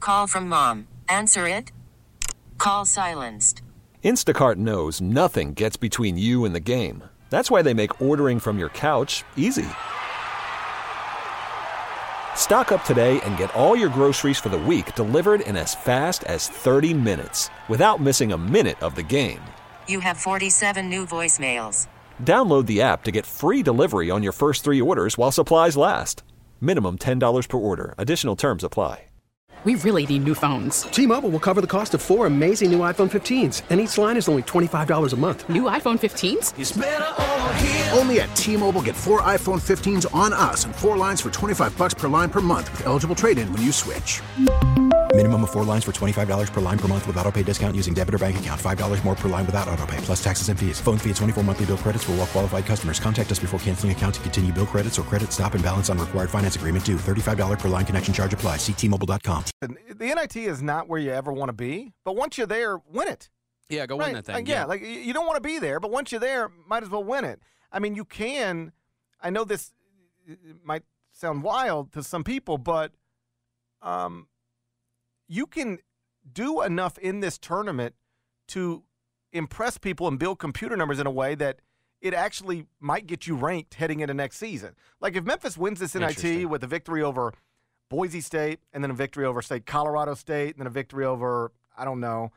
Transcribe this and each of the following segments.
Call from mom. Answer it. Call silenced. Instacart knows nothing gets between you and the game. That's why they make ordering from your couch easy. Stock up today and get all your groceries for the week delivered in as fast as 30 minutes without missing a minute of the game. You have 47 new voicemails. Download the app to get free delivery on your first 3 orders while supplies last. Minimum $10 per order. Additional terms apply. We really need new phones. T-Mobile will cover the cost of 4 amazing new iPhone 15s, and each line is only $25 a month. New iPhone 15s? It's better over here. Only at T-Mobile, get 4 iPhone 15s on us and 4 lines for $25 per line per month with eligible trade-in when you switch. Minimum of 4 lines for $25 per line per month with autopay discount using debit or bank account. $5 more per line without autopay, plus taxes and fees. Phone fee at 24 monthly bill credits for well-qualified customers. Contact us before canceling account to continue bill credits or credit stop and balance on required finance agreement due. $35 per line connection charge applies. See T-Mobile.com. The NIT is not where you ever want to be, but once you're there, win it. Yeah, go win that thing. Yeah, like you don't want to be there, but once you're there, might as well win it. I mean, you can. I know this might sound wild to some people, but you can do enough in this tournament to impress people and build computer numbers in a way that it actually might get you ranked heading into next season. Like if Memphis wins this NIT with a victory over Boise State and then a victory over Colorado State and then a victory over, I don't know,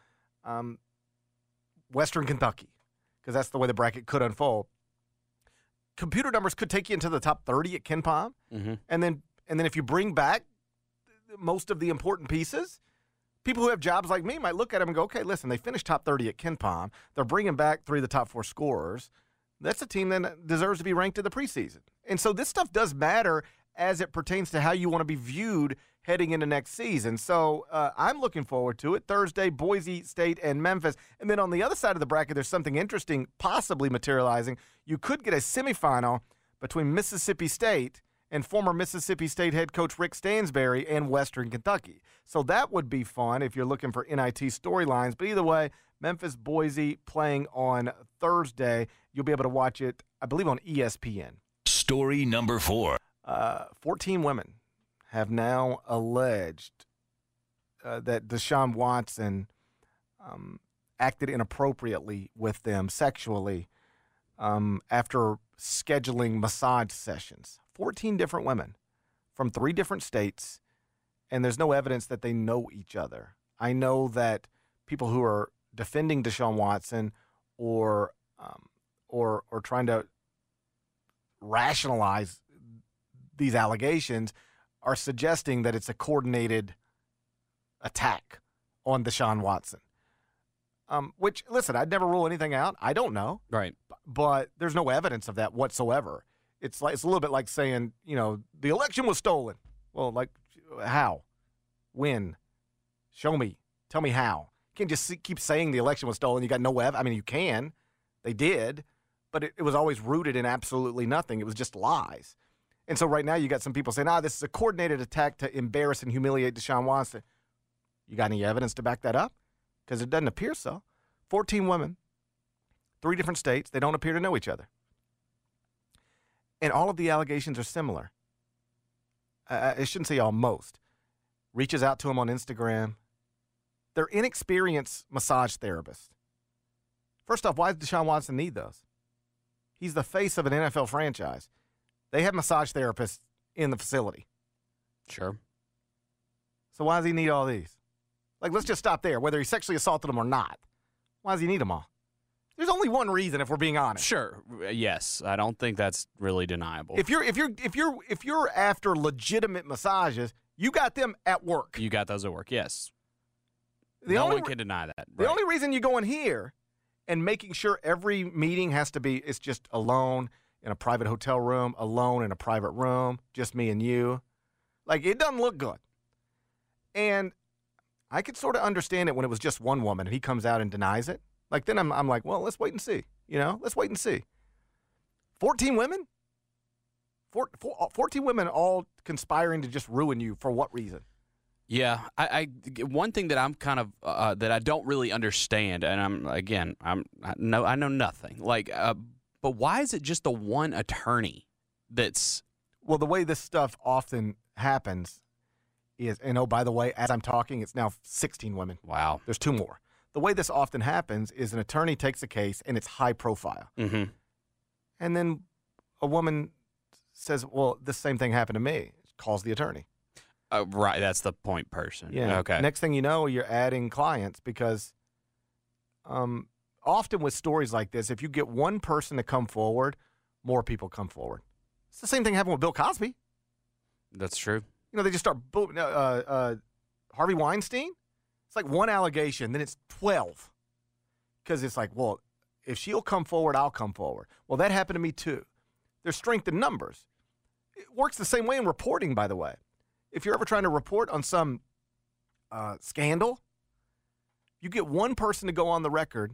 Western Kentucky, because that's the way the bracket could unfold. Computer numbers could take you into the top 30 at KenPom, and then if you bring back most of the important pieces, people who have jobs like me might look at them and go, okay, listen, they finished top 30 at KenPom. They're bringing back 3 of the top 4 scorers. That's a team that deserves to be ranked in the preseason. And so this stuff does matter as it pertains to how you want to be viewed heading into next season. So I'm looking forward to it. Thursday, Boise State and Memphis. And then on the other side of the bracket, there's something interesting possibly materializing. You could get a semifinal between Mississippi State and former Mississippi State head coach Rick Stansbury and Western Kentucky. So that would be fun if you're looking for NIT storylines. But either way, Memphis, Boise playing on Thursday. You'll be able to watch it, I believe, on ESPN. Story number 4. 14 women have now alleged that Deshaun Watson acted inappropriately with them sexually after scheduling massage sessions. 14 different women from 3 different states, and there's no evidence that they know each other. I know that people who are defending Deshaun Watson or trying to rationalize these allegations are suggesting that it's a coordinated attack on Deshaun Watson. Which, listen, I'd never rule anything out. I don't know. Right. But there's no evidence of that whatsoever. It's a little bit like saying, the election was stolen. Well, like, how? When? Show me. Tell me how. You can't just keep saying the election was stolen. You got no evidence. I mean, you can. They did. But it was always rooted in absolutely nothing. It was just lies. And so right now you got some people saying, this is a coordinated attack to embarrass and humiliate Deshaun Watson. You got any evidence to back that up? Because it doesn't appear so. 14 women, 3 different states. They don't appear to know each other. And all of the allegations are similar. I shouldn't say almost. Reaches out to him on Instagram. They're inexperienced massage therapists. First off, why does Deshaun Watson need those? He's the face of an NFL franchise. They have massage therapists in the facility. Sure. So why does he need all these? Like, let's just stop there, whether he sexually assaulted them or not. Why does he need them all? There's only one reason, if we're being honest. Sure. Yes. I don't think that's really deniable. If you're after legitimate massages, you got them at work. You got those at work, yes. No one can deny that. The only reason you go in here and making sure every meeting has to be, it's just alone in a private hotel room, alone in a private room, just me and you. Like, it doesn't look good. And I could sort of understand it when it was just one woman and he comes out and denies it. Like, then I'm like, well, let's wait and see. Let's wait and see. 14 women? 14 women all conspiring to just ruin you for what reason? Yeah, one thing that I'm kind of that I don't really understand, and I know nothing. Like, but why is it just the one attorney that's? Well, the way this stuff often happens is, and oh, by the way, as I'm talking, it's now 16 women. Wow. There's 2 more. The way this often happens is an attorney takes a case, and it's high profile. Mm-hmm. And then a woman says, well, this same thing happened to me. Calls the attorney. Right, that's the point person. Yeah. Okay. Next thing you know, you're adding clients because often with stories like this, if you get one person to come forward, more people come forward. It's the same thing happened with Bill Cosby. That's true. You know, they just start boom. Harvey Weinstein, it's like one allegation, then it's 12. Because it's like, well, if she'll come forward, I'll come forward. Well, that happened to me too. There's strength in numbers. It works the same way in reporting, by the way. If you're ever trying to report on some scandal, you get one person to go on the record.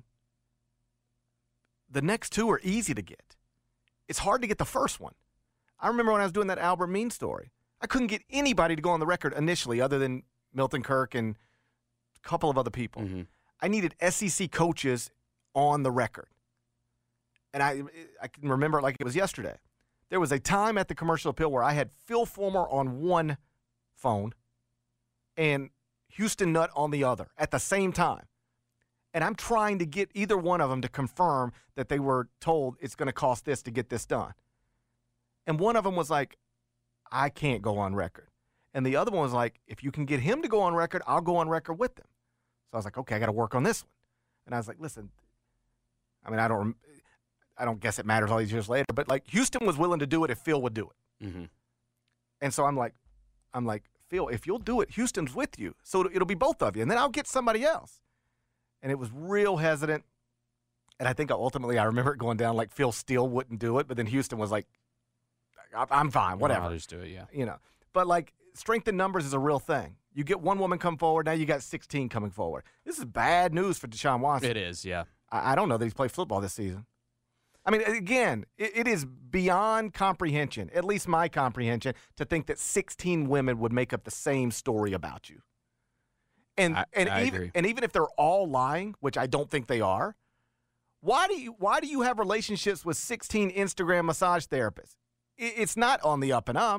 The next 2 are easy to get. It's hard to get the first one. I remember when I was doing that Albert Mean story, I couldn't get anybody to go on the record initially other than Milton Kirk and a couple of other people. Mm-hmm. I needed SEC coaches on the record. And I can remember it like it was yesterday. There was a time at the Commercial Appeal where I had Phil Fulmer on one phone and Houston Nutt on the other at the same time. And I'm trying to get either one of them to confirm that they were told it's going to cost this to get this done. And one of them was like, I can't go on record. And the other one was like, if you can get him to go on record, I'll go on record with them. So I was like, okay, I got to work on this one. And I was like, listen, I mean, I don't guess it matters all these years later, but like Houston was willing to do it if Phil would do it. Mm-hmm. And so I'm like, Phil, if you'll do it, Houston's with you. So it'll be both of you. And then I'll get somebody else. And it was real hesitant. And I think ultimately I remember it going down like Phil Steele wouldn't do it, but then Houston was like, I'm fine, whatever. I'll just do it, yeah. You know, but like strength in numbers is a real thing. You get one woman come forward, now you got 16 coming forward. This is bad news for Deshaun Watson. It is, yeah. I don't know that he's played football this season. I mean, again, it is beyond comprehension, at least my comprehension, to think that 16 women would make up the same story about you. And I agree. And even if they're all lying, which I don't think they are, why do you have relationships with 16 Instagram massage therapists? It's not on the up and up.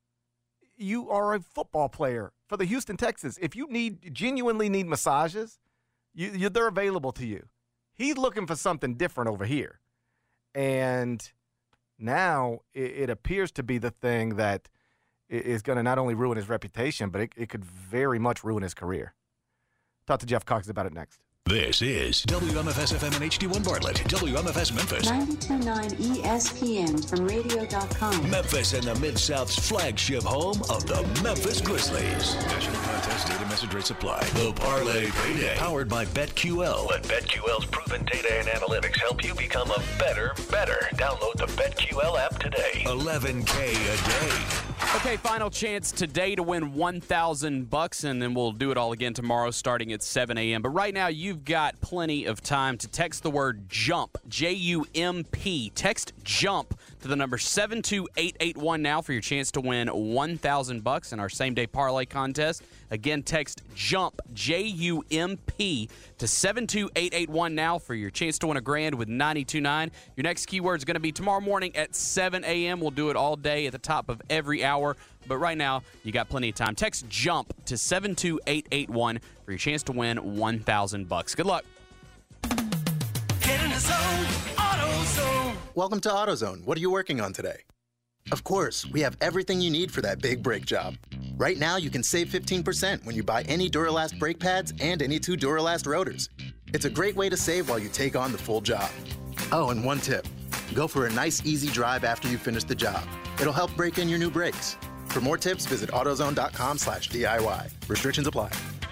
You are a football player for the Houston Texans. If you genuinely need massages, they're available to you. He's looking for something different over here. And now it appears to be the thing that is going to not only ruin his reputation, but it could very much ruin his career. Talk to Jeff Cox about it next. This is WMFS-FM and HD1 Bartlett, WMFS Memphis. 92.9 ESPN from radio.com. Memphis and the Mid-South's flagship home of the Memphis Grizzlies. National contest data message rate supply. The Parlay Payday. Powered by BetQL. Let BetQL's proven data and analytics help you become a better. Download the BetQL app today. $11K a day. Okay, final chance today to win $1,000, and then we'll do it all again tomorrow starting at 7 a.m. But right now, you've got plenty of time to text the word JUMP, J-U-M-P. Text JUMP to the number 72881 now for your chance to win $1,000 in our same-day parlay contest. Again, text JUMP, J-U-M-P, to 72881 now for your chance to win $1,000 with 92.9. Your next keyword is going to be tomorrow morning at 7 a.m. We'll do it all day at the top of every hour. But right now, you got plenty of time. Text JUMP to 72881 for your chance to win $1,000. Good luck. Get in the zone, AutoZone. Welcome to AutoZone. What are you working on today? Of course, we have everything you need for that big brake job. Right now, you can save 15% when you buy any Duralast brake pads and any 2 Duralast rotors. It's a great way to save while you take on the full job. Oh, and one tip. Go for a nice, easy drive after you finish the job. It'll help break in your new brakes. For more tips, visit AutoZone.com/DIY. Restrictions apply.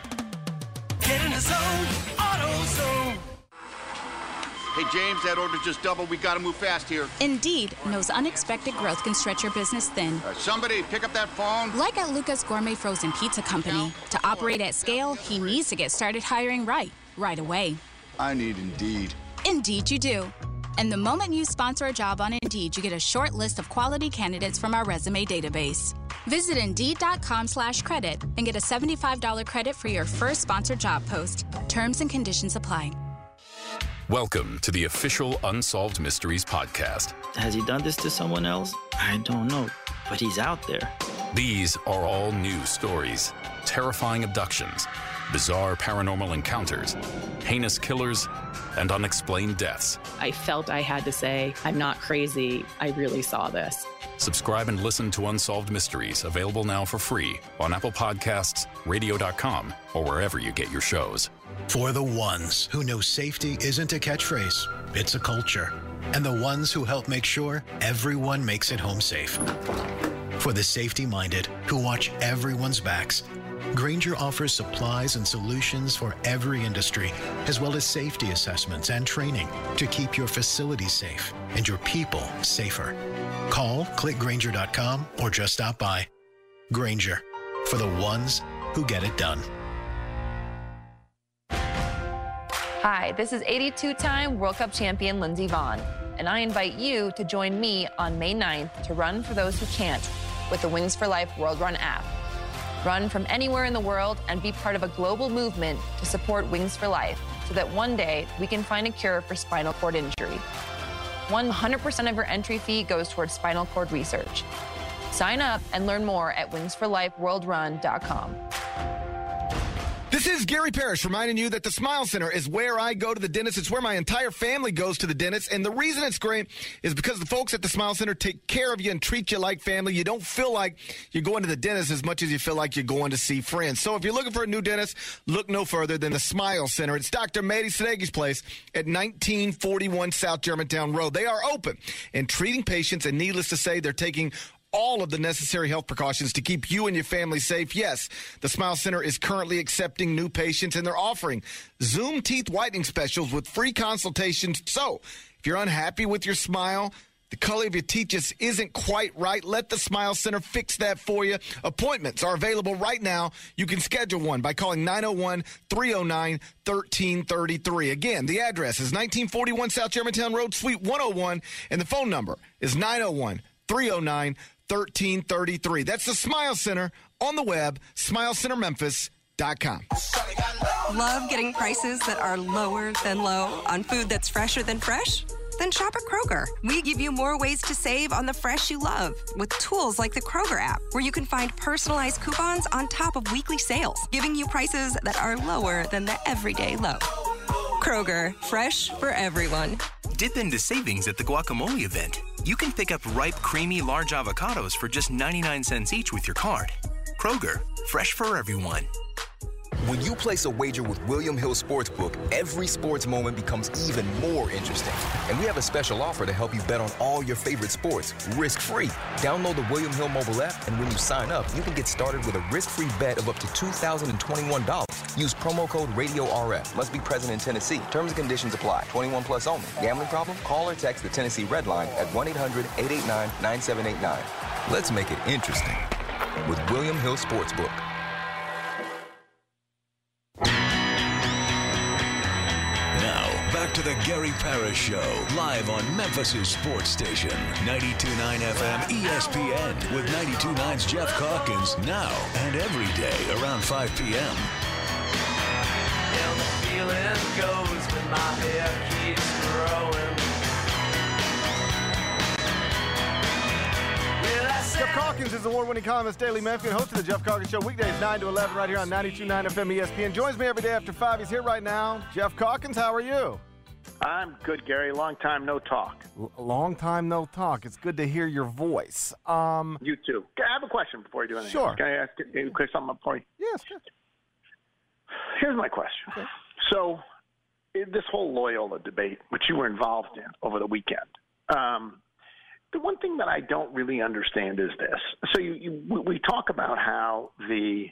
Get in the zone, AutoZone. Hey, James, that order just doubled. We got to move fast here. Indeed knows unexpected growth can stretch your business thin. Somebody pick up that phone. Like at Luca's Gourmet Frozen Pizza Company. To operate at scale, he needs to get started hiring right away. I need Indeed. Indeed you do. And the moment you sponsor a job on Indeed, you get a short list of quality candidates from our resume database. Visit Indeed.com/credit and get a $75 credit for your first sponsored job post. Terms and conditions apply. Welcome to the official Unsolved Mysteries podcast. Has he done this to someone else? I don't know, but he's out there. These are all news stories, terrifying abductions, bizarre paranormal encounters, heinous killers, and unexplained deaths. I felt I had to say, I'm not crazy. I really saw this. Subscribe and listen to Unsolved Mysteries, available now for free on Apple Podcasts, radio.com, or wherever you get your shows. For the ones who know safety isn't a catchphrase, it's a culture. And the ones who help make sure everyone makes it home safe. For the safety-minded who watch everyone's backs, Grainger offers supplies and solutions for every industry, as well as safety assessments and training to keep your facilities safe and your people safer. Call, click Grainger.com, or just stop by. Grainger, for the ones who get it done. Hi, this is 82-time World Cup champion Lindsey Vonn, and I invite you to join me on May 9th to run for those who can't with the Wings for Life World Run app. Run from anywhere in the world and be part of a global movement to support Wings for Life so that one day we can find a cure for spinal cord injury. 100% of your entry fee goes towards spinal cord research. Sign up and learn more at wingsforlifeworldrun.com. This is Gary Parrish reminding you that the Smile Center is where I go to the dentist. It's where my entire family goes to the dentist. And the reason it's great is because the folks at the Smile Center take care of you and treat you like family. You don't feel like you're going to the dentist as much as you feel like you're going to see friends. So if you're looking for a new dentist, look no further than the Smile Center. It's Dr. Mehdi Sadegi's place at 1941 South Germantown Road. They are open and treating patients, and needless to say, they're taking all of the necessary health precautions to keep you and your family safe. Yes, the Smile Center is currently accepting new patients, and they're offering Zoom teeth whitening specials with free consultations. So if you're unhappy with your smile, the color of your teeth just isn't quite right, let the Smile Center fix that for you. Appointments are available right now. You can schedule one by calling 901-309-1333. Again, the address is 1941 South Germantown Road, Suite 101, and the phone number is 901-309-1333. That's the Smile Center on the web, SmileCenterMemphis.com. Love getting prices that are lower than low on food that's fresher than fresh? Then shop at Kroger. We give you more ways to save on the fresh you love with tools like the Kroger app, where you can find personalized coupons on top of weekly sales, giving you prices that are lower than the everyday low. Kroger, fresh for everyone. Dip into savings at the guacamole event. You can pick up ripe, creamy, large avocados for just 99 cents each with your card. Kroger, fresh for everyone. When you place a wager with William Hill Sportsbook, every sports moment becomes even more interesting. And we have a special offer to help you bet on all your favorite sports, risk-free. Download the William Hill mobile app, and when you sign up, you can get started with a risk-free bet of up to $2,021. Use promo code RADIORF. Must be present in Tennessee. Terms and conditions apply. 21 plus only. Gambling problem? Call or text the Tennessee Red Line at 1-800-889-9789. Let's make it interesting with William Hill Sportsbook. Now, back to the Gary Parrish Show, live on Memphis' sports station, 92.9 FM ESPN, with 92.9's Jeff Calkins, now and every day around 5 p.m. And the feeling goes when my hair keeps growing. Jeff Calkins is award-winning columnist, Daily Memphian, host of the Jeff Calkins Show, weekdays 9 to 11 right here on 92.9 FM ESPN. Joins me every day after 5. He's here right now. Jeff Calkins, how are you? I'm good, Gary. Long time no talk. Long time no talk. It's good to hear your voice. You too. I have a question before you do anything. Sure. Can I ask you something for you? Yes, sure. Here's my question. Okay. So, this whole Loyola debate, which you were involved in over the weekend, the one thing that I don't really understand is this. So we talk about how the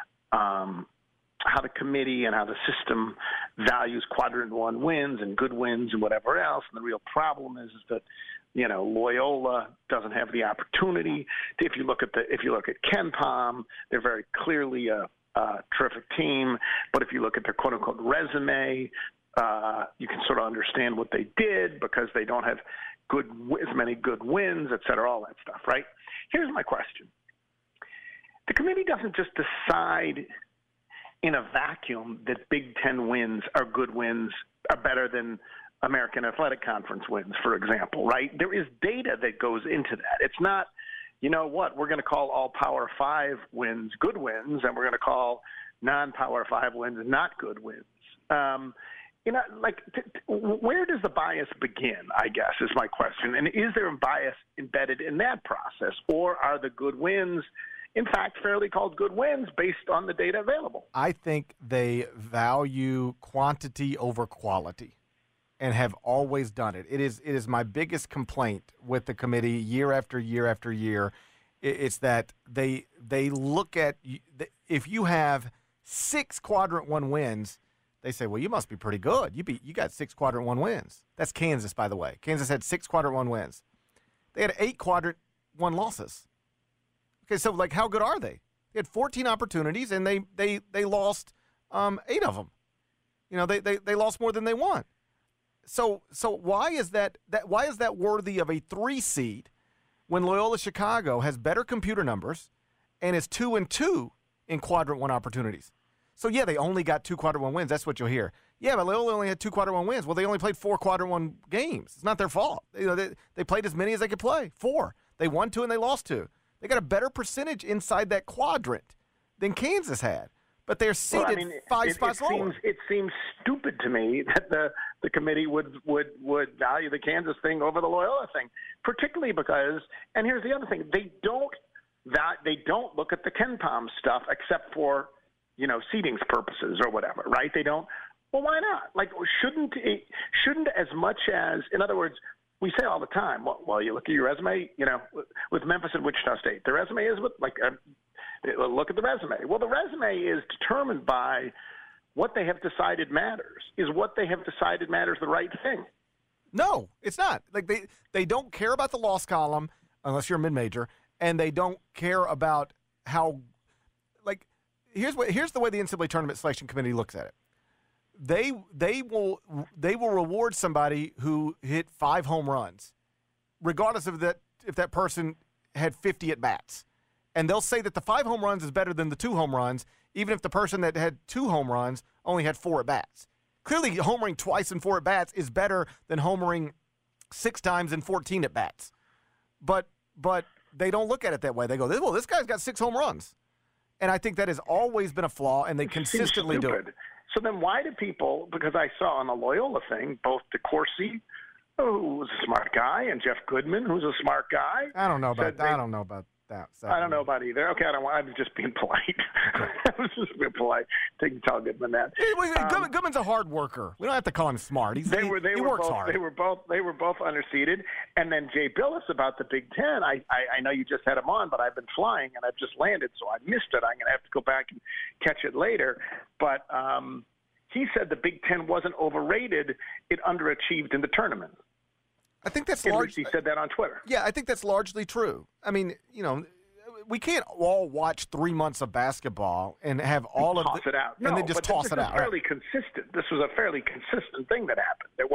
committee and how the system values quadrant one wins and good wins and whatever else. And the real problem is that, you know, Loyola doesn't have the opportunity. If you look at Ken Pom, they're very clearly a terrific team. But if you look at their quote unquote resume, you can sort of understand what they did because they don't have as many good wins, et cetera, all that stuff, right? Here's my question. The committee doesn't just decide in a vacuum that Big Ten wins are good wins, are better than American Athletic Conference wins, for example, right? There is data that goes into that. It's not, you know what, we're going to call all Power 5 wins good wins, and we're going to call non-Power 5 wins not good wins. Where does the bias begin, I guess, is my question. And is there a bias embedded in that process, or are the good wins, in fact, fairly called good wins based on the data available? I think they value quantity over quality and have always done it. It is my biggest complaint with the committee year after year after year. It's that they look at, if you have 6 quadrant 1 wins, they say, well, you must be pretty good. You got 6 quadrant 1 wins. That's Kansas, by the way. Kansas had 6 quadrant 1 wins. They had 8 quadrant 1 losses. Okay, so how good are they? They had 14 opportunities and they lost 8 of them. They lost more than they won. So why is that worthy of a 3 seed when Loyola Chicago has better computer numbers and is 2-2 in quadrant 1 opportunities? So, yeah, they only got 2 quadrant 1 wins. That's what you'll hear. Yeah, but Loyola only had 2 quadrant 1 wins. Well, they only played 4 quadrant 1 games. It's not their fault. They played as many as they could play, 4. They won 2 and they lost 2. They got a better percentage inside that quadrant than Kansas had. But they're seated 5 spots lower. It seems stupid to me that the committee would value the Kansas thing over the Loyola thing, particularly because, and here's the other thing, they don't look at the KenPom stuff except for seedings purposes or whatever, right? They don't. Well, why not? Shouldn't as much as, in other words, we say all the time, well, you look at your resume, with Memphis and Wichita State, the resume is look at the resume. Well, the resume is determined by what they have decided matters. Is what they have decided matters the right thing? No, it's not. They don't care about the loss column unless you're a mid-major, and they don't care about how. Here's the way the NCAA Tournament Selection Committee looks at it. They will reward somebody who hit 5 home runs, regardless of if that person had 50 at bats, and they'll say that the 5 home runs is better than the 2 home runs, even if the person that had 2 home runs only had 4 at bats. Clearly, homering twice and 4 at bats is better than homering 6 times and 14 at bats, but they don't look at it that way. They go, well, this guy's got 6 home runs. And I think that has always been a flaw, and they consistently do it. So then why do people, because I saw on the Loyola thing, both DeCourcy, who was a smart guy, and Jeff Goodman, who's a smart guy. I don't know about that. So. I don't know about either. Okay, I'm just being polite. I was just being polite. Take tell Goodman that. Goodman's a hard worker. We don't have to call him smart. He works hard. They were both underseeded. And then Jay Billis about the Big Ten. I know you just had him on, but I've been flying and I've just landed, so I missed it. I'm going to have to go back and catch it later. But he said the Big Ten wasn't overrated. It underachieved in the tournament. I think that's largely. He said that on Twitter. Yeah, I think that's largely true. I mean, we can't all watch 3 months of basketball and have all of it out, and then just toss it out. Fairly consistent. This was a fairly consistent thing that happened. It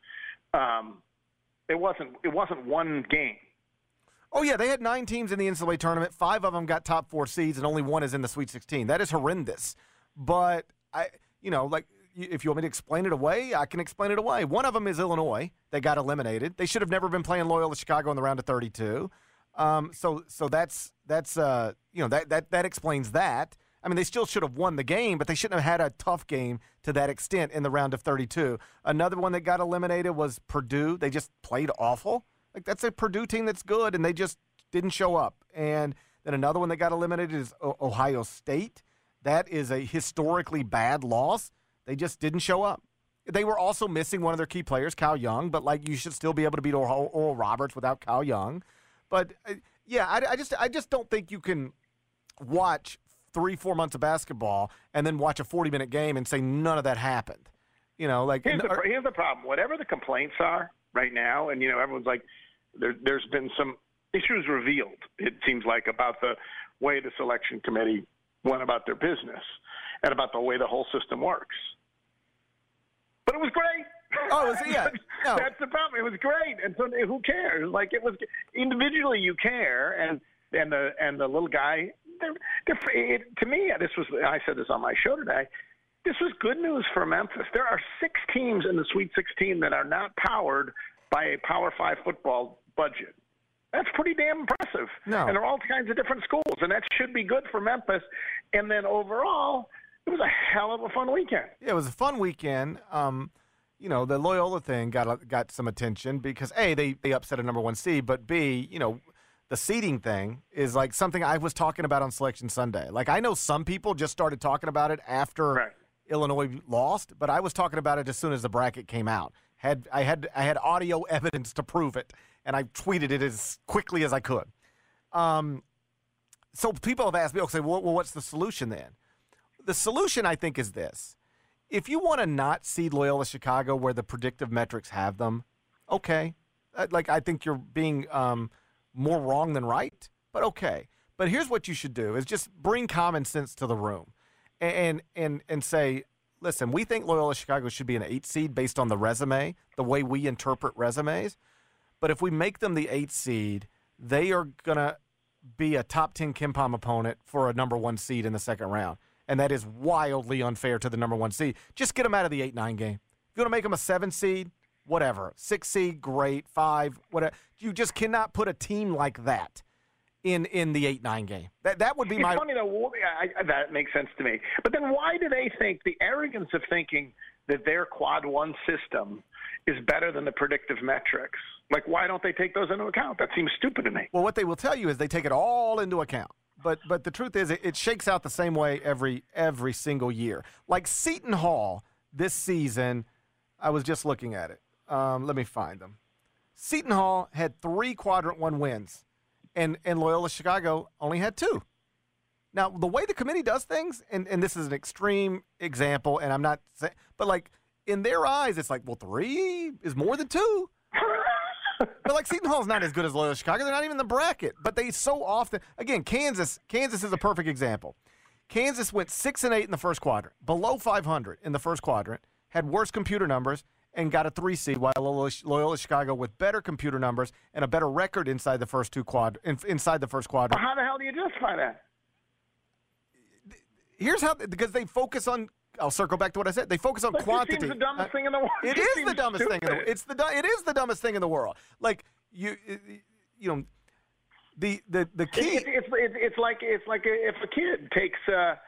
wasn't one game. Oh yeah, they had 9 teams in the NCAA tournament. 5 of them got top 4 seeds, and only 1 is in the Sweet 16. That is horrendous. But if you want me to explain it away, I can explain it away. One of them is Illinois. They got eliminated. They should have never been playing Loyola Chicago in the round of 32. So that's that explains that. I mean, they still should have won the game, but they shouldn't have had a tough game to that extent in the round of 32. Another one that got eliminated was Purdue. They just played awful. That's a Purdue team that's good, and they just didn't show up. And then another one that got eliminated is Ohio State. That is a historically bad loss. They just didn't show up. They were also missing one of their key players, Kyle Young, but you should still be able to beat Oral Roberts without Kyle Young. But I just don't think you can watch 3-4 months of basketball and then watch a 40-minute game and say none of that happened. Here's the problem. Whatever the complaints are right now, and everyone's like, there's been some issues revealed. It seems like about the way the selection committee went about their business and about the way the whole system works. But it was great. Oh, yeah. No. That's the problem. It was great. And so who cares? It was individually you care, and the little guy. To me, this was. I said this on my show today. This was good news for Memphis. There are 6 teams in the Sweet 16 that are not powered by a Power 5 football budget. That's pretty damn impressive. No. And they're all kinds of different schools, and that should be good for Memphis. And then overall, it was a hell of a fun weekend. Yeah, it was a fun weekend. The Loyola thing got some attention because, A, they upset a number 1 seed, but B, the seeding thing is like something I was talking about on Selection Sunday. Like, I know some people just started talking about it after Illinois lost, but I was talking about it as soon as the bracket came out. I had audio evidence to prove it, and I tweeted it as quickly as I could. So people have asked me, okay, well, what's the solution then? The solution, I think, is this. If you want to not seed Loyola Chicago where the predictive metrics have them, okay. I think you're being more wrong than right, but okay. But here's what you should do is just bring common sense to the room and say, listen, we think Loyola Chicago should be an 8 seed based on the resume, the way we interpret resumes. But if we make them the 8 seed, they are going to be a top 10 KenPom opponent for a number 1 seed in the second round. And that is wildly unfair to the number 1 seed. Just get them out of the 8-9 game. If you want to make them a 7 seed, whatever. 6 seed, great. 5, whatever. You just cannot put a team like that in the 8-9 game. That would be my. It's funny though. That makes sense to me. But then why do they think the arrogance of thinking that their quad 1 system is better than the predictive metrics? Like, why don't they take those into account? That seems stupid to me. Well, what they will tell you is they take it all into account. But the truth is, it shakes out the same way every single year. Like Seton Hall this season, I was just looking at it. Let me find them. Seton Hall had 3 quadrant 1 wins, and Loyola Chicago only had 2. Now, the way the committee does things, and this is an extreme example, and I'm not saying, but like in their eyes, it's like, well, 3 is more than 2. But like Seton Hall's not as good as Loyola Chicago. They're not even in the bracket. But they so often, again, Kansas is a perfect example. Kansas went 6-8 in the first quadrant, below 500 in the first quadrant, had worse computer numbers, and got a 3 seed. While Loyola Chicago with better computer numbers and a better record inside the first inside the first quadrant. How the hell do you justify that? Here's how, because they focus on. I'll circle back to what I said. They focus on quantity. It seems the dumbest thing in the world. It is the dumbest thing in the world. It is the dumbest thing in the world. Like the key. It's like if a kid takes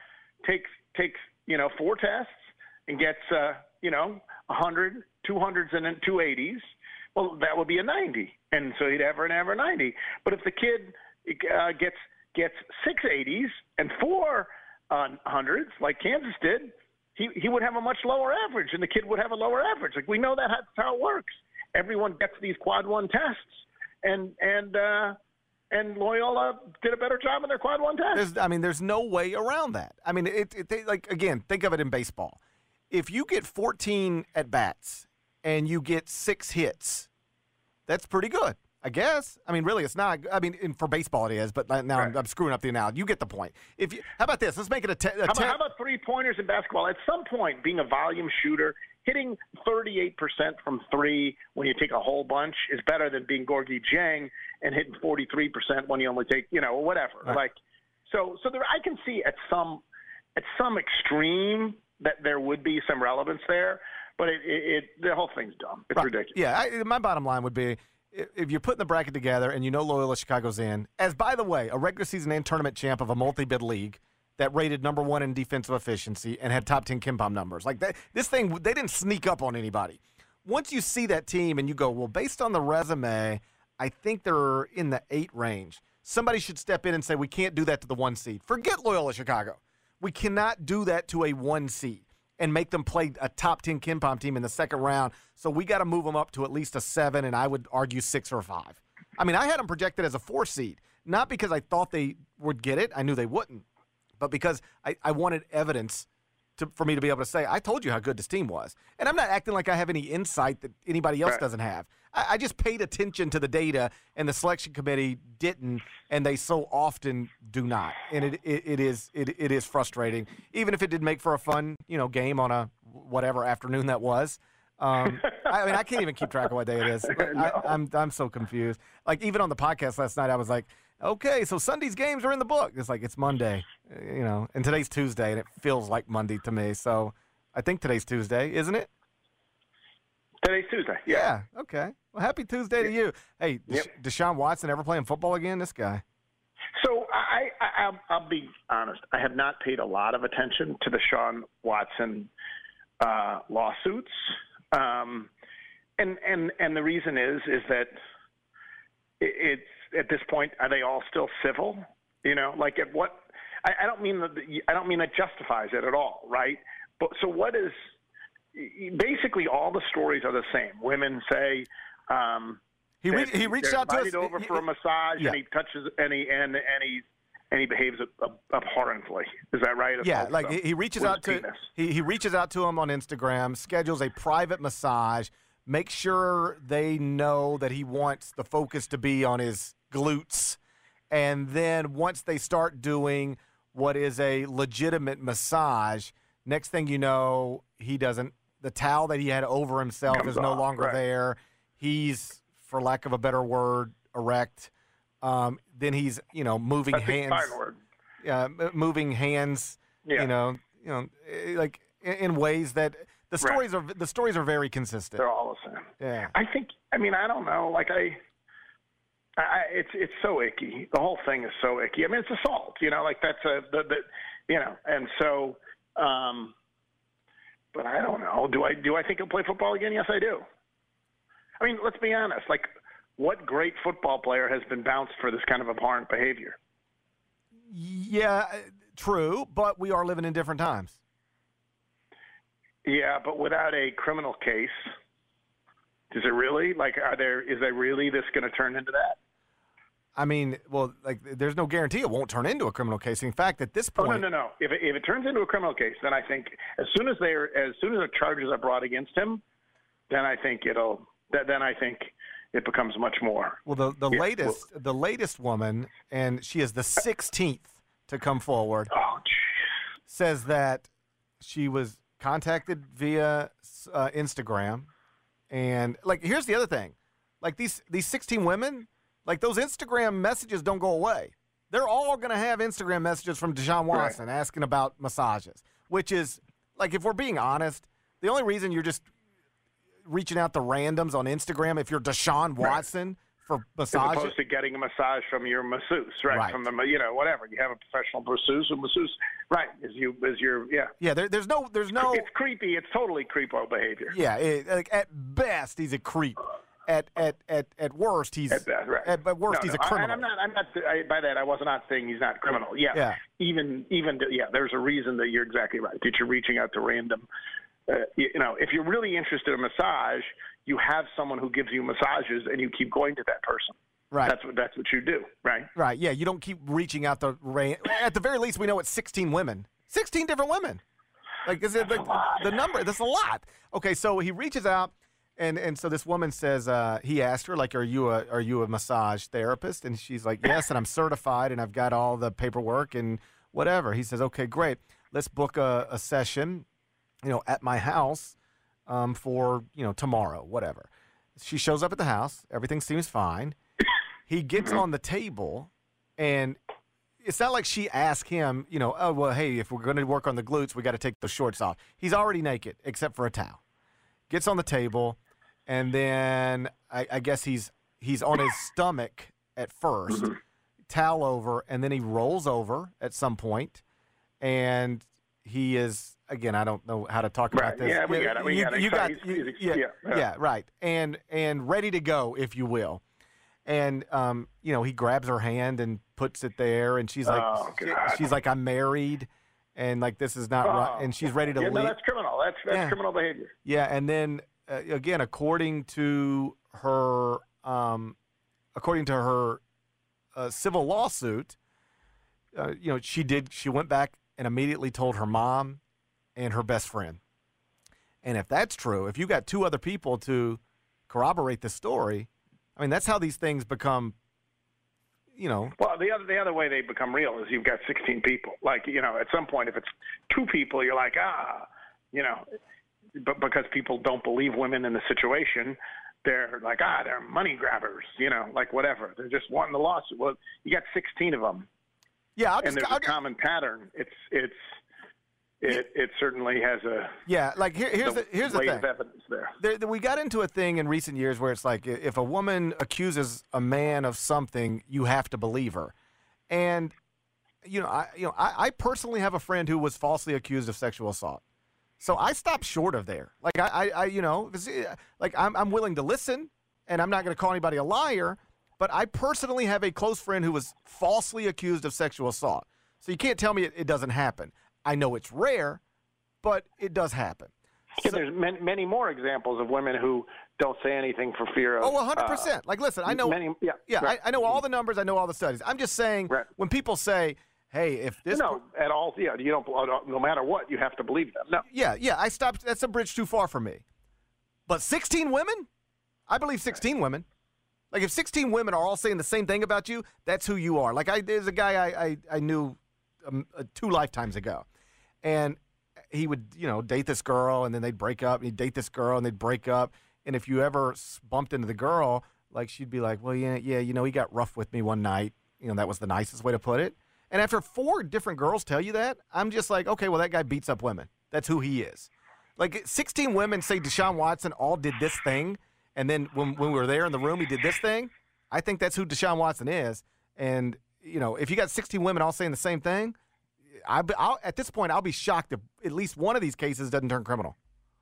4 tests and gets 100, 200s, and then 280s. Well, that would be a 90, and so he'd ever 90. But if the kid gets 6 80s and 4 hundreds, like Kansas did, he would have a much lower average, and the kid would have a lower average. Like, we know that's how it works. Everyone gets these quad 1 tests, and Loyola did a better job in their quad 1 tests. There's no way around that. I mean, again, think of it in baseball. If you get 14 at bats and you get 6 hits, that's pretty good, I guess. I mean, really, it's not. I mean, for baseball it is, but now right. I'm screwing up the analogy. You get the point. How about this? Let's make it how about 3-pointers in basketball? At some point, being a volume shooter, hitting 38% from 3 when you take a whole bunch is better than being Gorgie Jang and hitting 43% when you only take, whatever. Right. Like, so there, I can see at some extreme that there would be some relevance there, but the whole thing's dumb. It's ridiculous. Yeah, my bottom line would be, if you're putting the bracket together and Loyola Chicago's in, as, by the way, a regular season and tournament champ of a multi-bid league that rated number 1 in defensive efficiency and had top 10 KenPom numbers. Like, this thing, they didn't sneak up on anybody. Once you see that team and you go, well, based on the resume, I think they're in the 8 range. Somebody should step in and say, we can't do that to the 1 seed. Forget Loyola Chicago. We cannot do that to a 1 seed and make them play a top 10 KenPom team in the second round. So we got to move them up to at least a 7, and I would argue 6 or 5. I mean, I had them projected as a 4 seed, not because I thought they would get it. I knew they wouldn't. But because I wanted evidence for me to be able to say, I told you how good this team was. And I'm not acting like I have any insight that anybody else doesn't have. I just paid attention to the data, and the selection committee didn't, and they so often do not. And it is frustrating, even if it did make for a fun game on a whatever afternoon that was. I can't even keep track of what day it is. I'm so confused. Like, even on the podcast last night, I was like, okay, so Sunday's games are in the book. It's like, it's Monday, and today's Tuesday, and it feels like Monday to me. So I think today's Tuesday, isn't it? Today's Tuesday. Yeah. Okay. Well, happy Tuesday to you. Hey, Deshaun Watson ever playing football again? This guy. So I'll be honest. I have not paid a lot of attention to the Deshaun Watson lawsuits, and the reason is that it's at this point, are they all still civil? You know, like at what? I don't mean that justifies it at all, right? But so what is? Basically, all the stories are the same. Women say he reached out to us over for a massage, and he touches and he behaves abhorrently. Is that right? Yeah, like he reaches out to he reaches out to him on Instagram, schedules a private massage, makes sure they know that he wants the focus to be on his glutes, and then once they start doing what is a legitimate massage, next thing you know, he doesn't. The towel that he had over himself is no longer there. He's, for lack of a better word, erect. Then he's, moving hands. That's a fine word. Yeah, moving hands. Yeah. Like in ways that the stories are very consistent. They're all the same. Yeah. I don't know. Like it's so icky. The whole thing is so icky. I mean, it's assault. Like that's and so. But I don't know. Do I think he'll play football again? Yes, I do. I mean, let's be honest. Like, what great football player has been bounced for this kind of abhorrent behavior? Yeah, true. But we are living in different times. Yeah, but without a criminal case, is it really? Like, is there really this going to turn into that? I mean, well, like, there's no guarantee it won't turn into a criminal case. In fact, at this point, no. If it turns into a criminal case, then I think as soon as the charges are brought against him, then I think it becomes much more. Well, the latest woman, and she is the 16th to come forward. Oh, geez. Says that she was contacted via Instagram, and like, here's the other thing, like these 16 women. Like, those Instagram messages don't go away. They're all going to have Instagram messages from Deshaun Watson asking about massages, which is, like, if we're being honest, the only reason you're just reaching out to randoms on Instagram if you're Deshaun Watson for massages. As opposed to getting a massage from your masseuse, right? From the, whatever. You have a professional masseuse, right, Yeah, there's no. It's creepy. It's totally creepo behavior. Yeah, like, at best, he's a creep. At worst, he's at best, right. At worst, he's a criminal. And I'm not. By that, I was not saying he's not criminal. Yeah. Even. There's a reason that you're exactly right. That you're reaching out to random. If you're really interested in massage, you have someone who gives you massages, and you keep going to that person. Right. That's what you do. Right. Right. Yeah. You don't keep reaching out to. At the very least, we know it's 16 women. 16 different women. Like, is it the number? That's a lot. Okay. So he reaches out. And so this woman says, he asked her, like, are you a massage therapist? And she's like, yes, and I'm certified, and I've got all the paperwork and whatever. He says, okay, great. Let's book a session, at my house for, tomorrow, whatever. She shows up at the house. Everything seems fine. He gets on the table, and it's not like she asked him, oh, well, hey, if we're going to work on the glutes, we got to take the shorts off. He's already naked except for a towel. Gets on the table. And then I guess he's on his stomach at first, towel over, and then he rolls over at some point, and he is, again, I don't know how to talk about this. Yeah, we got it. Yeah, right. And ready to go, if you will. And he grabs her hand and puts it there, and she's like, I'm married, and like, this is not right, and she's ready to leave. No, that's criminal. That's criminal behavior. Yeah, and then. Again, according to her civil lawsuit, she went back and immediately told her mom and her best friend. And if that's true, if you got two other people to corroborate the story, I mean, that's how these things become. Well, the other way they become real is you've got 16 people. Like, at some point, if it's two people, you're like, But because people don't believe women in the situation, they're like, they're money grabbers, like whatever. They're just wanting the lawsuit. Well, you got 16 of them. Yeah, there's a common pattern. It's it certainly has a here's the weight thing. of evidence there. We got into a thing in recent years where it's like if a woman accuses a man of something, you have to believe her. And I personally have a friend who was falsely accused of sexual assault. So I stopped short of there. Like I'm willing to listen, and I'm not going to call anybody a liar. But I personally have a close friend who was falsely accused of sexual assault. So you can't tell me it doesn't happen. I know it's rare, but it does happen. Yeah, there's many more examples of women who don't say anything for fear of. 100%. Listen, I know. Right. I know all the numbers. I know all the studies. I'm just saying when people say, "Hey, if this," at all. Yeah, you don't. No matter what, you have to believe them. No. Yeah. I stopped. That's a bridge too far for me. But 16 women, I believe 16 women. Like if 16 women are all saying the same thing about you, that's who you are. There's a guy I knew 2 lifetimes ago, and he would date this girl, and then they'd break up. And he'd date this girl, and they'd break up. And if you ever bumped into the girl, she'd be like, "Well, yeah, he got rough with me one night." That was the nicest way to put it. And after 4 different girls tell you that, I'm just like, okay, well, that guy beats up women. That's who he is. 16 women say Deshaun Watson all did this thing. And then when we were there in the room, he did this thing. I think that's who Deshaun Watson is. And, if you got 16 women all saying the same thing, at this point, I'll be shocked if at least one of these cases doesn't turn criminal.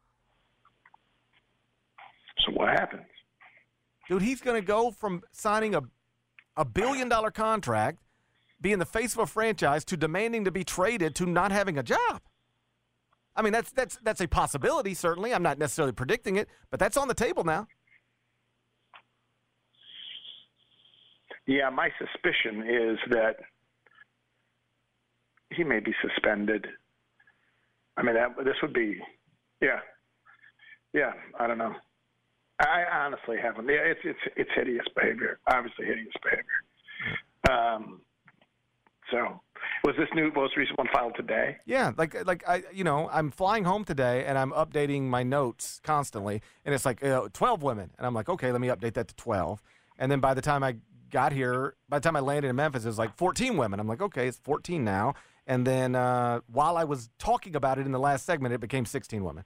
So what happens? Dude, he's going to go from signing a $1 billion contract, being the face of a franchise, to demanding to be traded, to not having a job. I mean, that's a possibility, certainly. I'm not necessarily predicting it, but that's on the table now. Yeah, my suspicion is that he may be suspended. I mean, this would be, yeah, I don't know. I honestly haven't. Yeah, it's hideous behavior, obviously hideous behavior. So, was this most recent one filed today? Yeah, I'm flying home today and I'm updating my notes constantly, and it's 12 women, and I'm like, okay, let me update that to 12, and then by the time I got here, by the time I landed in Memphis, it was 14 women. I'm like, okay, it's 14 now, and then while I was talking about it in the last segment, it became 16 women.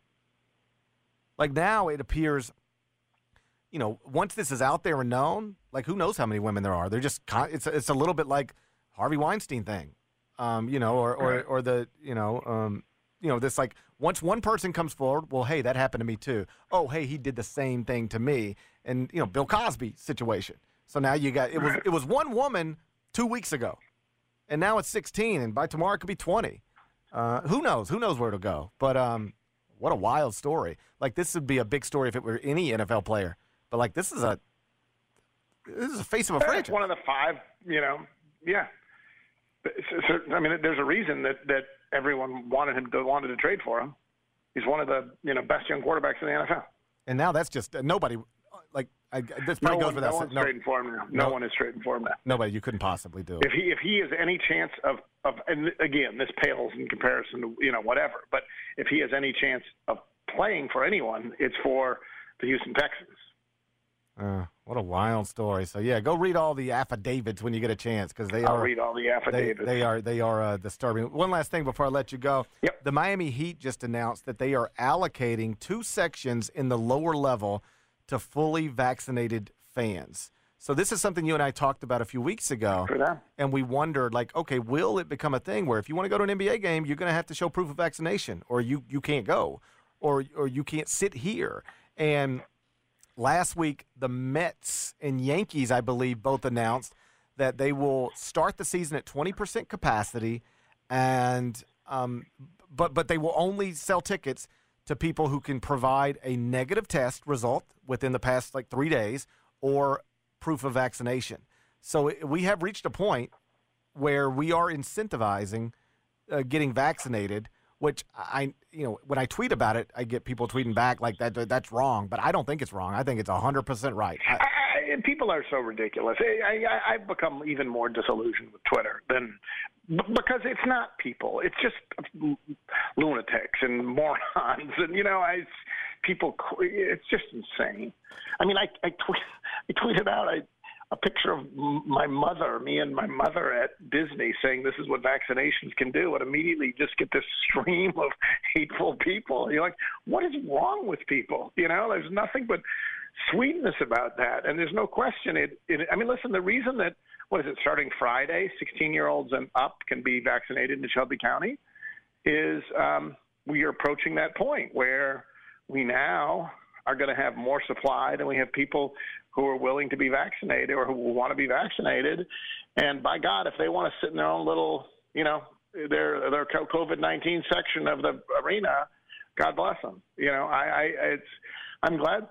Now it appears, once this is out there and known, who knows how many women there are? They're just it's a little bit like Harvey Weinstein thing, or the this once one person comes forward, well, hey, that happened to me too. Oh, hey, he did the same thing to me, and Bill Cosby situation. So now you got it was one woman 2 weeks ago, and now it's 16, and by tomorrow it could be 20. Who knows? Who knows where it'll go? But what a wild story! This would be a big story if it were any NFL player, but this is a face of a franchise. It's one of the 5, yeah. I mean, there's a reason that everyone wanted to trade for him. He's one of the best young quarterbacks in the NFL. And now that's just nobody. This probably goes without saying. No one's trading for him now. No one is trading for him now. Nobody. You couldn't possibly do it. If he has any chance of and again, this pales in comparison to whatever. But if he has any chance of playing for anyone, it's for the Houston Texans. What a wild story. So, yeah, go read all the affidavits when you get a chance, because I'll read all the affidavits. They are disturbing. One last thing before I let you go. Yep. The Miami Heat just announced that they are allocating 2 sections in the lower level to fully vaccinated fans. So this is something you and I talked about a few weeks ago. For them. And we wondered, okay, will it become a thing where if you want to go to an NBA game, you're going to have to show proof of vaccination, or you can't go, or you can't sit here. And last week, the Mets and Yankees, I believe, both announced that they will start the season at 20% capacity, and but they will only sell tickets to people who can provide a negative test result within the past 3 days or proof of vaccination. So we have reached a point where we are incentivizing getting vaccinated, which when I tweet about it, I get people tweeting back that's wrong, but I don't think it's wrong. I think it's 100% right. People are so ridiculous. I've become even more disillusioned with Twitter because it's not people. It's just lunatics and morons, and people. It's just insane. I mean, I tweeted out a picture of me and my mother at Disney saying this is what vaccinations can do, and immediately just get this stream of hateful people. You're like, what is wrong with people? There's nothing but sweetness about that. And there's no question. Listen, the reason that, starting Friday, 16-year-olds and up can be vaccinated in Shelby County is we are approaching that point where we now are going to have more supply than we have people who are willing to be vaccinated or who want to be vaccinated. And by God, if they want to sit in their own little, their COVID-19 section of the arena, God bless them. I'm glad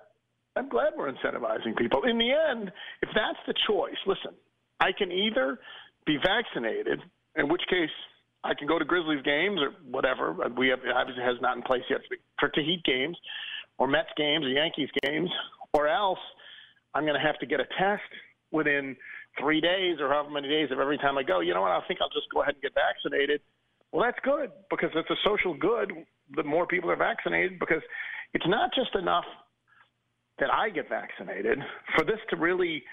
we're incentivizing people. In the end, if that's the choice, listen, I can either be vaccinated, in which case I can go to Grizzlies games or whatever. We have, obviously has not in place yet for Heat games or Mets games or Yankees games, or else I'm going to have to get a test within 3 days or however many days of every time I go. You know what? I think I'll just go ahead and get vaccinated. Well, that's good because it's a social good. The more people are vaccinated, because it's not just enough that I get vaccinated. For this to really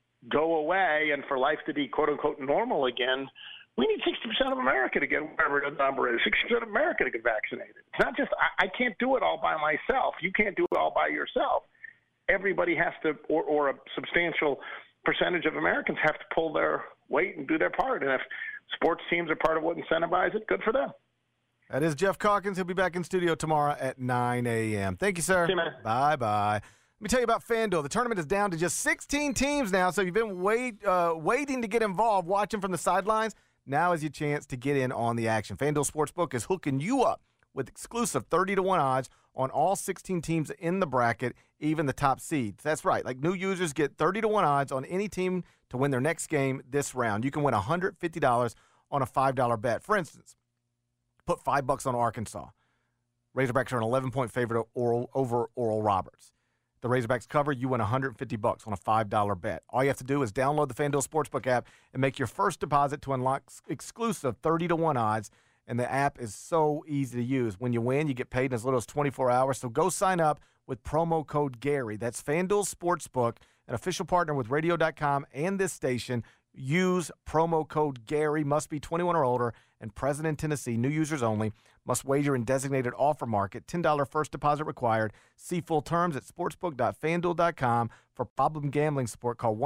go away and for life to be quote unquote normal again, we need 60% of America to get whatever the number is, 60% of America to get vaccinated. It's not just, I can't do it all by myself. You can't do it all by yourself. Everybody has to, or a substantial percentage of Americans have to pull their weight and do their part. And if sports teams are part of what incentivizes it, good for them. That is Jeff Calkins. He'll be back in studio tomorrow at 9 a.m. Thank you, sir. See you, man. Bye-bye. Let me tell you about FanDuel. The tournament is down to just 16 teams now, so if you've been waiting to get involved, watching from the sidelines, now is your chance to get in on the action. FanDuel Sportsbook is hooking you up with exclusive 30-1 odds on all 16 teams in the bracket, even the top seeds. That's right. Like, new users get 30-1 odds on any team to win their next game this round. You can win $150 on a $5 bet. For instance, put $5 on Arkansas. Razorbacks are an 11-point favorite over Oral Roberts. The Razorbacks cover, you win $150 on a $5 bet. All you have to do is download the FanDuel Sportsbook app and make your first deposit to unlock exclusive 30-1 odds. And the app is so easy to use. When you win, you get paid in as little as 24 hours. So go sign up with promo code Gary. That's FanDuel Sportsbook, an official partner with Radio.com and this station. Use promo code Gary. Must be 21 or older and present in Tennessee. New users only. Must wager in designated offer market. $10 first deposit required. See full terms at sportsbook.fanduel.com. For problem gambling support, call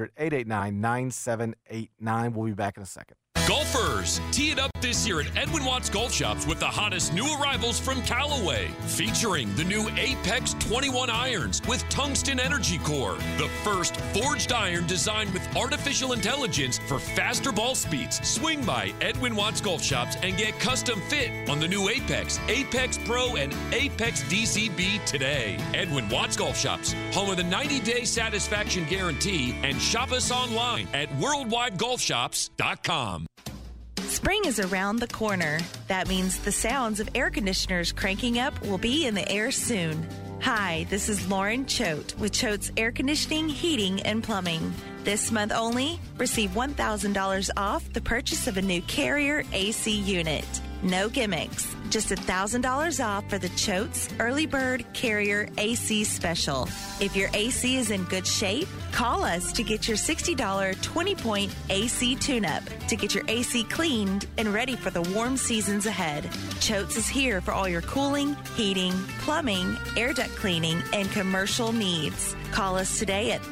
1-800-889-9789. We'll be back in a second. Golfers, tee it up this year at Edwin Watts Golf Shops with the hottest new arrivals from Callaway, featuring the new Apex 21 irons with tungsten energy core, the first forged iron designed with artificial intelligence for faster ball speeds. Swing by Edwin Watts Golf Shops and get custom fit on the new Apex, Apex Pro, and Apex DCB today. Edwin Watts Golf Shops, home of the 90-day satisfaction guarantee, and shop us online at worldwidegolfshops.com. Spring is around the corner. That means the sounds of air conditioners cranking up will be in the air soon. Hi, this is Lauren Choate with Choate's Air Conditioning, Heating, and Plumbing. This month only, receive $1,000 off the purchase of a new Carrier AC unit. No gimmicks, just $1,000 off for the Choate's Early Bird Carrier AC Special. If your AC is in good shape, call us to get your $60 20-point AC tune-up to get your AC cleaned and ready for the warm seasons ahead. Choate's is here for all your cooling, heating, plumbing, air duct cleaning, and commercial needs. Call us today at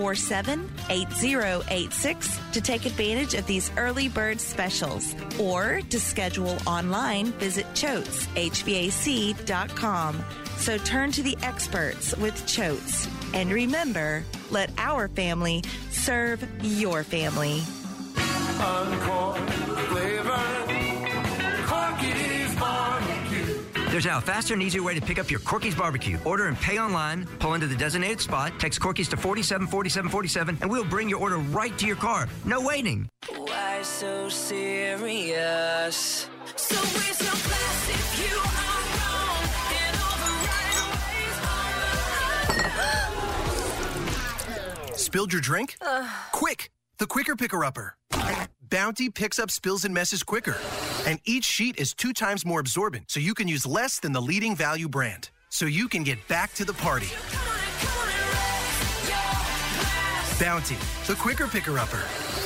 347-8086 to take advantage of these early bird specials. Or to schedule online, visit ChoatesHVAC.com. So turn to the experts with Choates. And remember, let our family serve your family. There's now a faster and easier way to pick up your Corky's Barbecue. Order and pay online, pull into the designated spot, text Corky's to 474747, and we'll bring your order right to your car. No waiting. Why so serious? So raise your glass if you are wrong in all the right ways. Spilled your drink? Quick! The Quicker Picker-Upper. Bounty picks up spills and messes quicker. And each sheet is 2 times more absorbent, so you can use less than the leading value brand. So you can get back to the party. Bounty, the quicker picker-upper.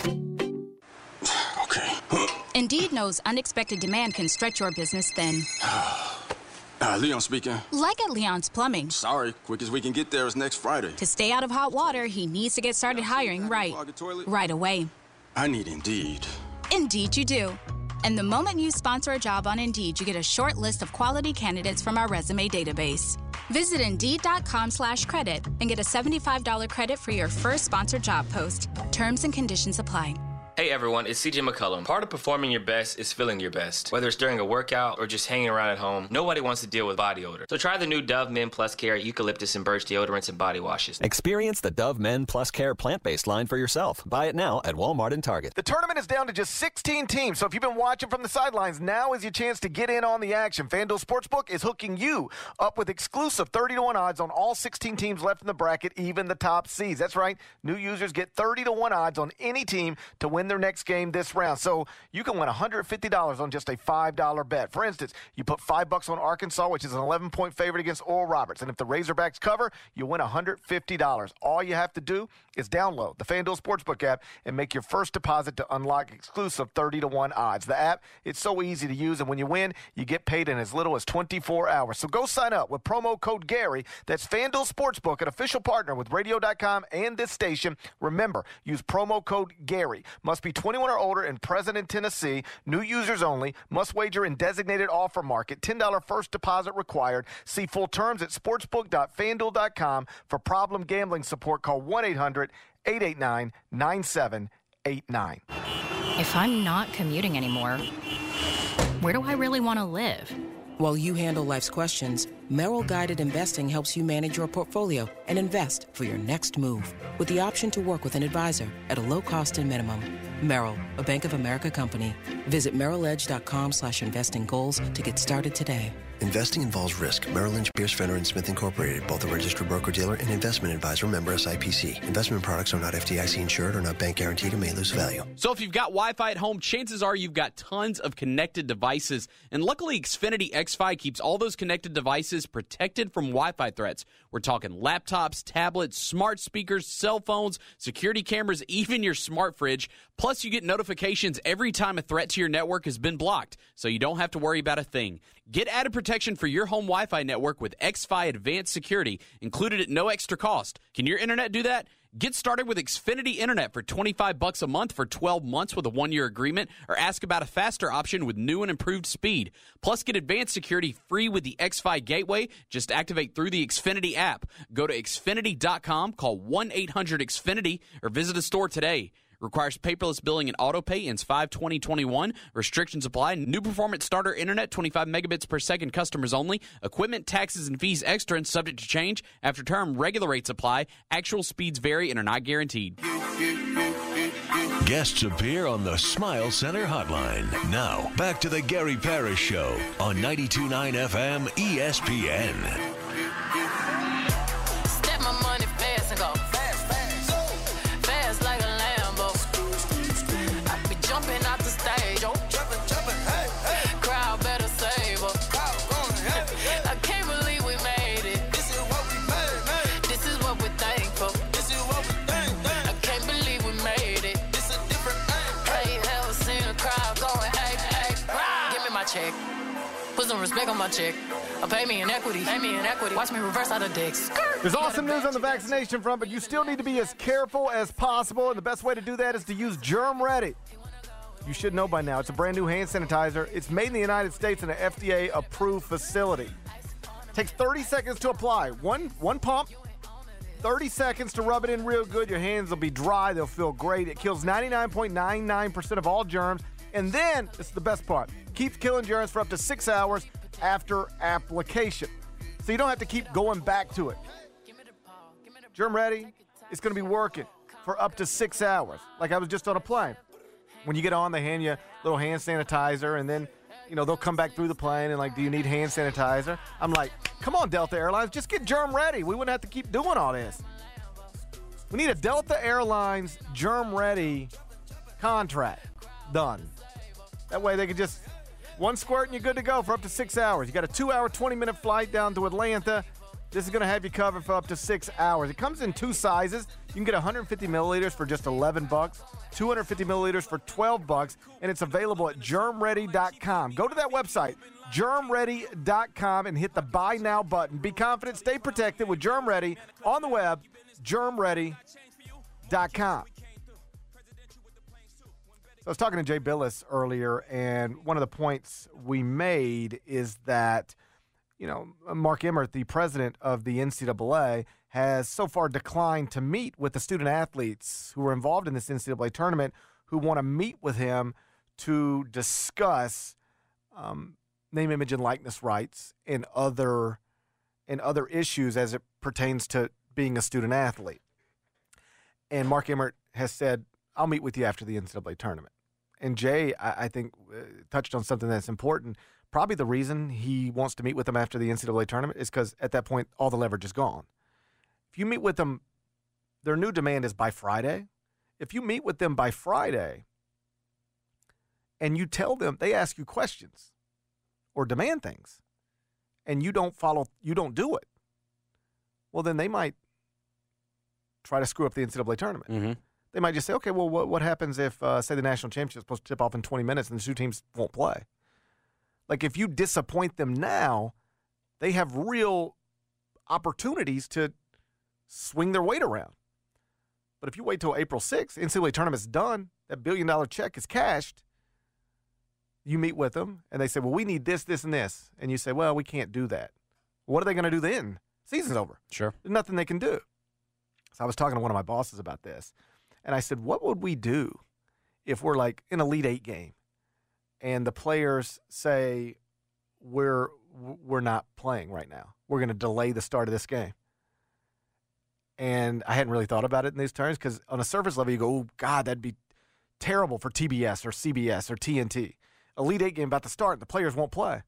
Indeed knows unexpected demand can stretch your business thin. Leon speaking. Like at Leon's Plumbing. Sorry, quickest we can get there is next Friday. To stay out of hot water, he needs to get started hiring right away. I need Indeed. Indeed you do. And the moment you sponsor a job on Indeed, you get a short list of quality candidates from our resume database. Visit Indeed.com/credit and get a $75 credit for your first sponsored job post. Terms and conditions apply. Hey everyone, it's CJ McCullum. Part of performing your best is feeling your best. Whether it's during a workout or just hanging around at home, nobody wants to deal with body odor. So try the new Dove Men Plus Care Eucalyptus and Birch deodorants and body washes. Experience the Dove Men Plus Care plant-based line for yourself. Buy it now at Walmart and Target. The tournament is down to just 16 teams, so if you've been watching from the sidelines, now is your chance to get in on the action. FanDuel Sportsbook is hooking you up with exclusive 30-1 odds on all 16 teams left in the bracket, even the top seeds. That's right. New users get 30-1 odds on any team to win their next game this round. So you can win $150 on just a $5 bet. For instance, you put $5 on Arkansas, which is an 11-point favorite against Oral Roberts. And if the Razorbacks cover, you win $150. All you have to do is download the FanDuel Sportsbook app and make your first deposit to unlock exclusive 30-1 odds. The app, it's so easy to use, and when you win, you get paid in as little as 24 hours. So go sign up with promo code Gary. That's FanDuel Sportsbook, an official partner with Radio.com and this station. Remember, use promo code Gary. Must be 21 or older and present in Tennessee. New users only. Must wager in designated offer market. $10 first deposit required. See full terms at sportsbook.fanduel.com. For problem gambling support, call 1-800-889-9789. If I'm not commuting anymore, where do I really want to live? While you handle life's questions, Merrill Guided Investing helps you manage your portfolio and invest for your next move with the option to work with an advisor at a low cost and minimum. Merrill, a Bank of America company. Visit merrilledge.com/investing goals to get started today. Investing involves risk. Merrill Lynch, Pierce, Fenner & Smith Incorporated, both a registered broker-dealer and investment advisor, member SIPC. Investment products are not FDIC insured or not bank guaranteed and may lose value. So if you've got Wi-Fi at home, chances are you've got tons of connected devices. And luckily, Xfinity XFi keeps all those connected devices protected from Wi-Fi threats. We're talking laptops, tablets, smart speakers, cell phones, security cameras, even your smart fridge. Plus, you get notifications every time a threat to your network has been blocked, so you don't have to worry about a thing. Get added protection for your home Wi-Fi network with XFi Advanced Security, included at no extra cost. Can your internet do that? Get started with Xfinity Internet for $25 a month for 12 months with a 1-year agreement, or ask about a faster option with new and improved speed. Plus, get advanced security free with the XFi Gateway. Just activate through the Xfinity app. Go to Xfinity.com, call 1-800-XFINITY, or visit a store today. Requires paperless billing and auto pay. Ends 5/20/21. Restrictions apply. New performance starter internet, 25 megabits per second, customers only. Equipment, taxes, and fees extra and subject to change. After term, regular rates apply. Actual speeds vary and are not guaranteed. Guests appear on the Smile Center hotline. Now, back to the Gary Parrish Show on 92.9 FM ESPN. Step my money fast and go fast, fast, fast like a Lambo. I be jumping out the stage, oh, jumping, hey, hey. Crowd better save us. I can't believe we made it. This is what we made. This is what we're thankful. This is what we think. I can't believe we made it. This is a different thing. I ain't ever seen a crowd going, hey, hey. Give me my check. Put some respect on my check. Pay me in equity. Watch me reverse out of dicks. There's awesome news on the vaccination front, but you still need to be as careful as possible, and the best way to do that is to use Germ Ready. You should know by now. It's a brand new hand sanitizer. It's made in the United States in an FDA-approved facility. It takes 30 seconds to apply. One pump, 30 seconds to rub it in real good. Your hands will be dry. They'll feel great. It kills 99.99% of all germs. And then, this is the best part, keeps killing germs for up to 6 hours after application. So you don't have to keep going back to it. Germ Ready is going to be working for up to 6 hours. Like I was just on a plane. When you get on, they hand you a little hand sanitizer, and then, they'll come back through the plane and do you need hand sanitizer? I'm like, come on, Delta Airlines, just get Germ Ready. We wouldn't have to keep doing all this. We need a Delta Airlines Germ Ready contract done. That way they can just one squirt and you're good to go for up to 6 hours. You got a 2-hour, 20-minute flight down to Atlanta. This is going to have you covered for up to 6 hours. It comes in 2 sizes. You can get 150 milliliters for just $11, 250 milliliters for $12, and it's available at germready.com. Go to that website, germready.com, and hit the Buy Now button. Be confident, stay protected with Germ Ready on the web, germready.com. So I was talking to Jay Billis earlier, and one of the points we made is that Mark Emmert, the president of the NCAA, has so far declined to meet with the student athletes who were involved in this NCAA tournament who want to meet with him to discuss name, image, and likeness rights and other issues as it pertains to being a student athlete. And Mark Emmert has said, I'll meet with you after the NCAA tournament. And Jay, I think, touched on something that's important. Probably the reason he wants to meet with them after the NCAA tournament is because at that point, all the leverage is gone. If you meet with them, their new demand is by Friday. If you meet with them by Friday and you tell them, they ask you questions or demand things, and you don't do it, well, then they might try to screw up the NCAA tournament. Mm-hmm. They might just say, okay, well, what happens if, say, the national championship is supposed to tip off in 20 minutes and the 2 teams won't play? Like, if you disappoint them now, they have real opportunities to swing their weight around. But if you wait till April 6th, NCAA tournament's done, that $1 billion check is cashed, you meet with them, and they say, well, we need this, this, and this. And you say, well, we can't do that. What are they going to do then? Season's over. Sure. There's nothing they can do. So I was talking to one of my bosses about this, and I said, what would we do if we're like an Elite Eight game and the players say, we're not playing right now. We're going to delay the start of this game. And I hadn't really thought about it in these terms because on a surface level, you go, oh, God, that'd be terrible for TBS or CBS or TNT. Elite Eight game about to start, the players won't play.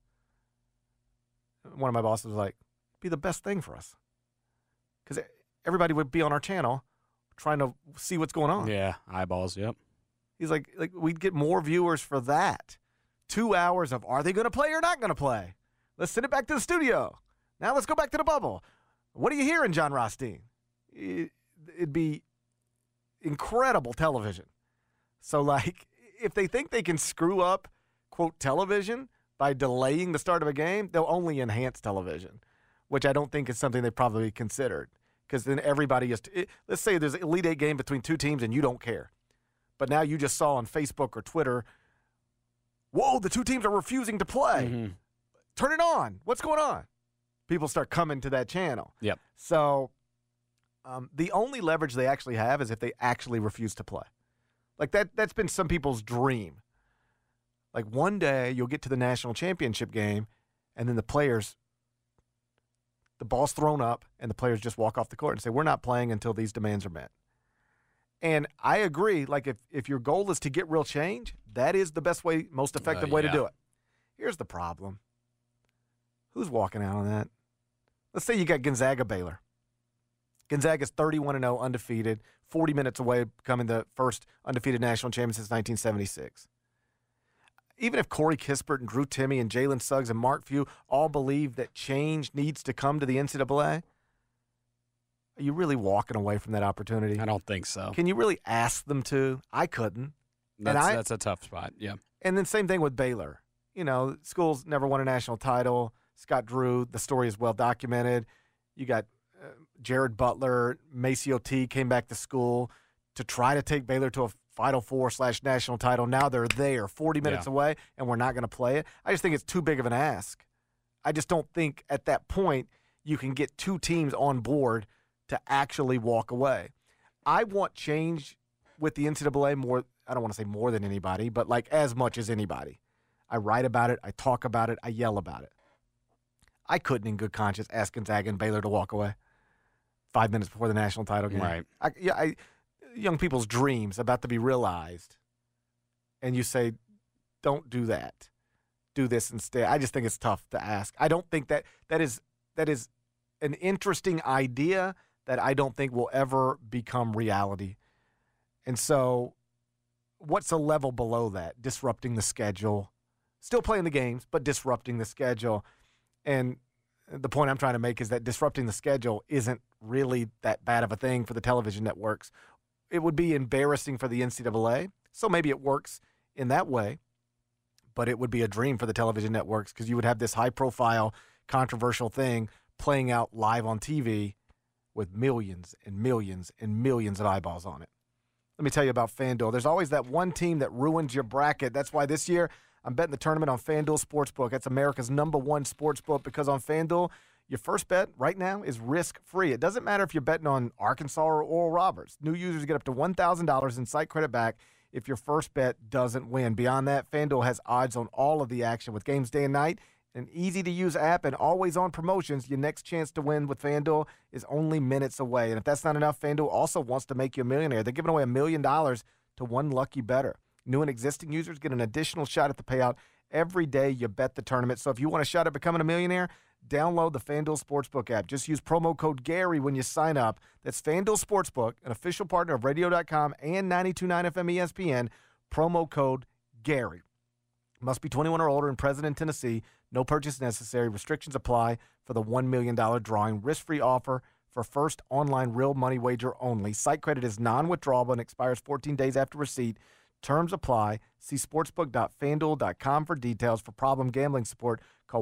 One of my bosses was like, be the best thing for us. Because everybody would be on our channel trying to see what's going on. Yeah, eyeballs, yep. He's like we'd get more viewers for that. 2 hours of are they going to play or not going to play? Let's send it back to the studio. Now let's go back to the bubble. What are you hearing, John Rothstein? It'd be incredible television. So, like, if they think they can screw up, quote, television by delaying the start of a game, they'll only enhance television, which I don't think is something they probably considered. Because then everybody is let's say there's an Elite Eight game between 2 teams and you don't care. But now you just saw on Facebook or Twitter, whoa, the 2 teams are refusing to play. Mm-hmm. Turn it on. What's going on? People start coming to that channel. Yep. So the only leverage they actually have is if they actually refuse to play. Like that's been some people's dream. Like one day you'll get to the national championship game and then the ball's thrown up and the players just walk off the court and say, we're not playing until these demands are met. And I agree, like if your goal is to get real change, that is the best way, most effective way to do it. Here's the problem. Who's walking out on that? Let's say you got Gonzaga Baylor. Gonzaga's 31-0, undefeated, 40 minutes away becoming the first undefeated national champion since 1976. Even if Corey Kispert and Drew Timme and Jalen Suggs and Mark Few all believe that change needs to come to the NCAA, are you really walking away from that opportunity? I don't think so. Can you really ask them to? I couldn't. That's a tough spot, yeah. And then same thing with Baylor. You know, school's never won a national title. Scott Drew, the story is well documented. You got Jared Butler, Maceo T came back to school to try to take Baylor to a Final Four / national title. Now they're there 40 minutes away, and we're not going to play it. I just think it's too big of an ask. I just don't think at that point you can get 2 teams on board to actually walk away. I want change with the NCAA more. I don't want to say more than anybody, but like as much as anybody. I write about it. I talk about it. I yell about it. I couldn't in good conscience ask Gonzaga and Baylor to walk away 5 minutes before the national title game. Right. Young people's dreams about to be realized. And you say, don't do that. Do this instead. I just think it's tough to ask. I don't think that is an interesting idea that I don't think will ever become reality. And so what's a level below that? Disrupting the schedule. Still playing the games, but disrupting the schedule. And The point I'm trying to make is that disrupting the schedule isn't really that bad of a thing for the television networks. It would be embarrassing for the NCAA, so maybe it works in that way, but it would be a dream for the television networks because you would have this high-profile, controversial thing playing out live on TV with millions and millions and millions of eyeballs on it. Let me tell you about FanDuel. There's always that one team that ruins your bracket. That's why this year I'm betting the tournament on FanDuel Sportsbook. That's America's #1 sportsbook because on FanDuel, your first bet right now is risk-free. It doesn't matter if you're betting on Arkansas or Oral Roberts. New users get up to $1,000 in site credit back if your first bet doesn't win. Beyond that, FanDuel has odds on all of the action with games day and night, an easy-to-use app, and always-on promotions. Your next chance to win with FanDuel is only minutes away. And if that's not enough, FanDuel also wants to make you a millionaire. They're giving away $1 million to one lucky bettor. New and existing users get an additional shot at the payout every day you bet the tournament. So if you want a shot at becoming a millionaire, download the FanDuel Sportsbook app. Just use promo code Gary when you sign up. That's FanDuel Sportsbook, an official partner of Radio.com and 92.9 FM ESPN. Promo code Gary. Must be 21 or older and present in Tennessee. No purchase necessary. Restrictions apply for the $1 million drawing. Risk-free offer for first online real money wager only. Site credit is non-withdrawable and expires 14 days after receipt. Terms apply. See sportsbook.fanduel.com for details. For problem gambling support, call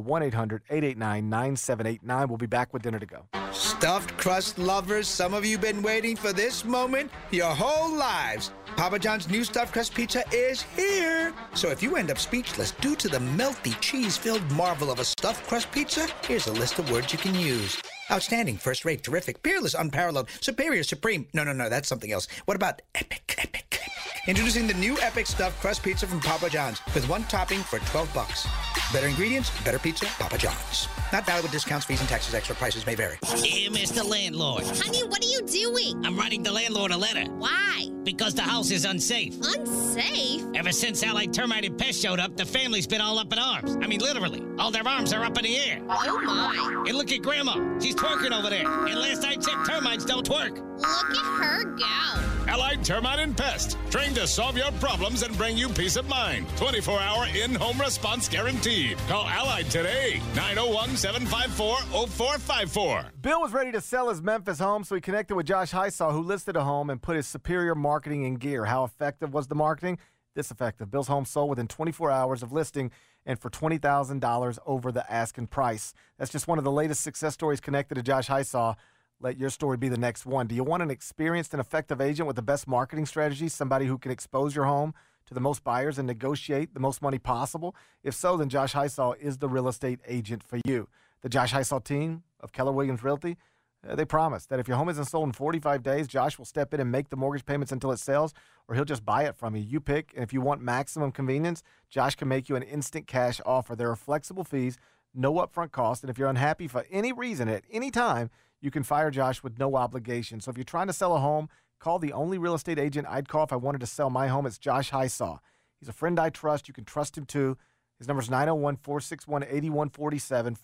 1-800-889-9789. We'll be back with dinner to go. Stuffed crust lovers, some of you been waiting for this moment your whole lives. Papa John's new stuffed crust pizza is here. So if you end up speechless due to the melty cheese-filled marvel of a stuffed crust pizza, here's a list of words you can use. Outstanding, first-rate, terrific, peerless, unparalleled, superior, supreme. No, that's something else. What about epic? Introducing the new Epic Stuffed Crust Pizza from Papa John's with one topping for $12. Better ingredients, better pizza, Papa John's. Not valid with discounts, fees, and taxes. Extra prices may vary. Here, Mr. Landlord. Honey, what are you doing? I'm writing the landlord a letter. Why? Because the house is unsafe. Unsafe? Ever since Allied Termite and Pest showed up, the family's been all up in arms. I mean, literally. All their arms are up in the air. Oh, my. And look at Grandma. She's twerking over there. And last I checked, termites don't twerk. Look at her go. Allied Termite and Pest. Trained to solve your problems and bring you peace of mind. 24-hour in-home response guaranteed. Call Allied today. 901-754-0454. Bill was ready to sell his Memphis home, so he connected with Josh Hysaw, who listed a home and put his superior marketing in gear. How effective was the marketing? This effective. Bill's home sold within 24 hours of listing and for $20,000 over the asking price. That's just one of the latest success stories connected to Josh Hysaw. Let your story be the next one. Do you want an experienced and effective agent with the best marketing strategy, somebody who can expose your home to the most buyers and negotiate the most money possible? If so, then Josh Hysaw is the real estate agent for you. The Josh Hysaw team of Keller Williams Realty, they promise that if your home isn't sold in 45 days, Josh will step in and make the mortgage payments until it sells, or he'll just buy it from you. You pick, and if you want maximum convenience, Josh can make you an instant cash offer. There are flexible fees, no upfront cost, and if you're unhappy for any reason at any time, you can fire Josh with no obligation. So if you're trying to sell a home, call the only real estate agent I'd call if I wanted to sell my home. It's Josh Hysaw. He's a friend I trust. You can trust him too. His number is 901-461-8147,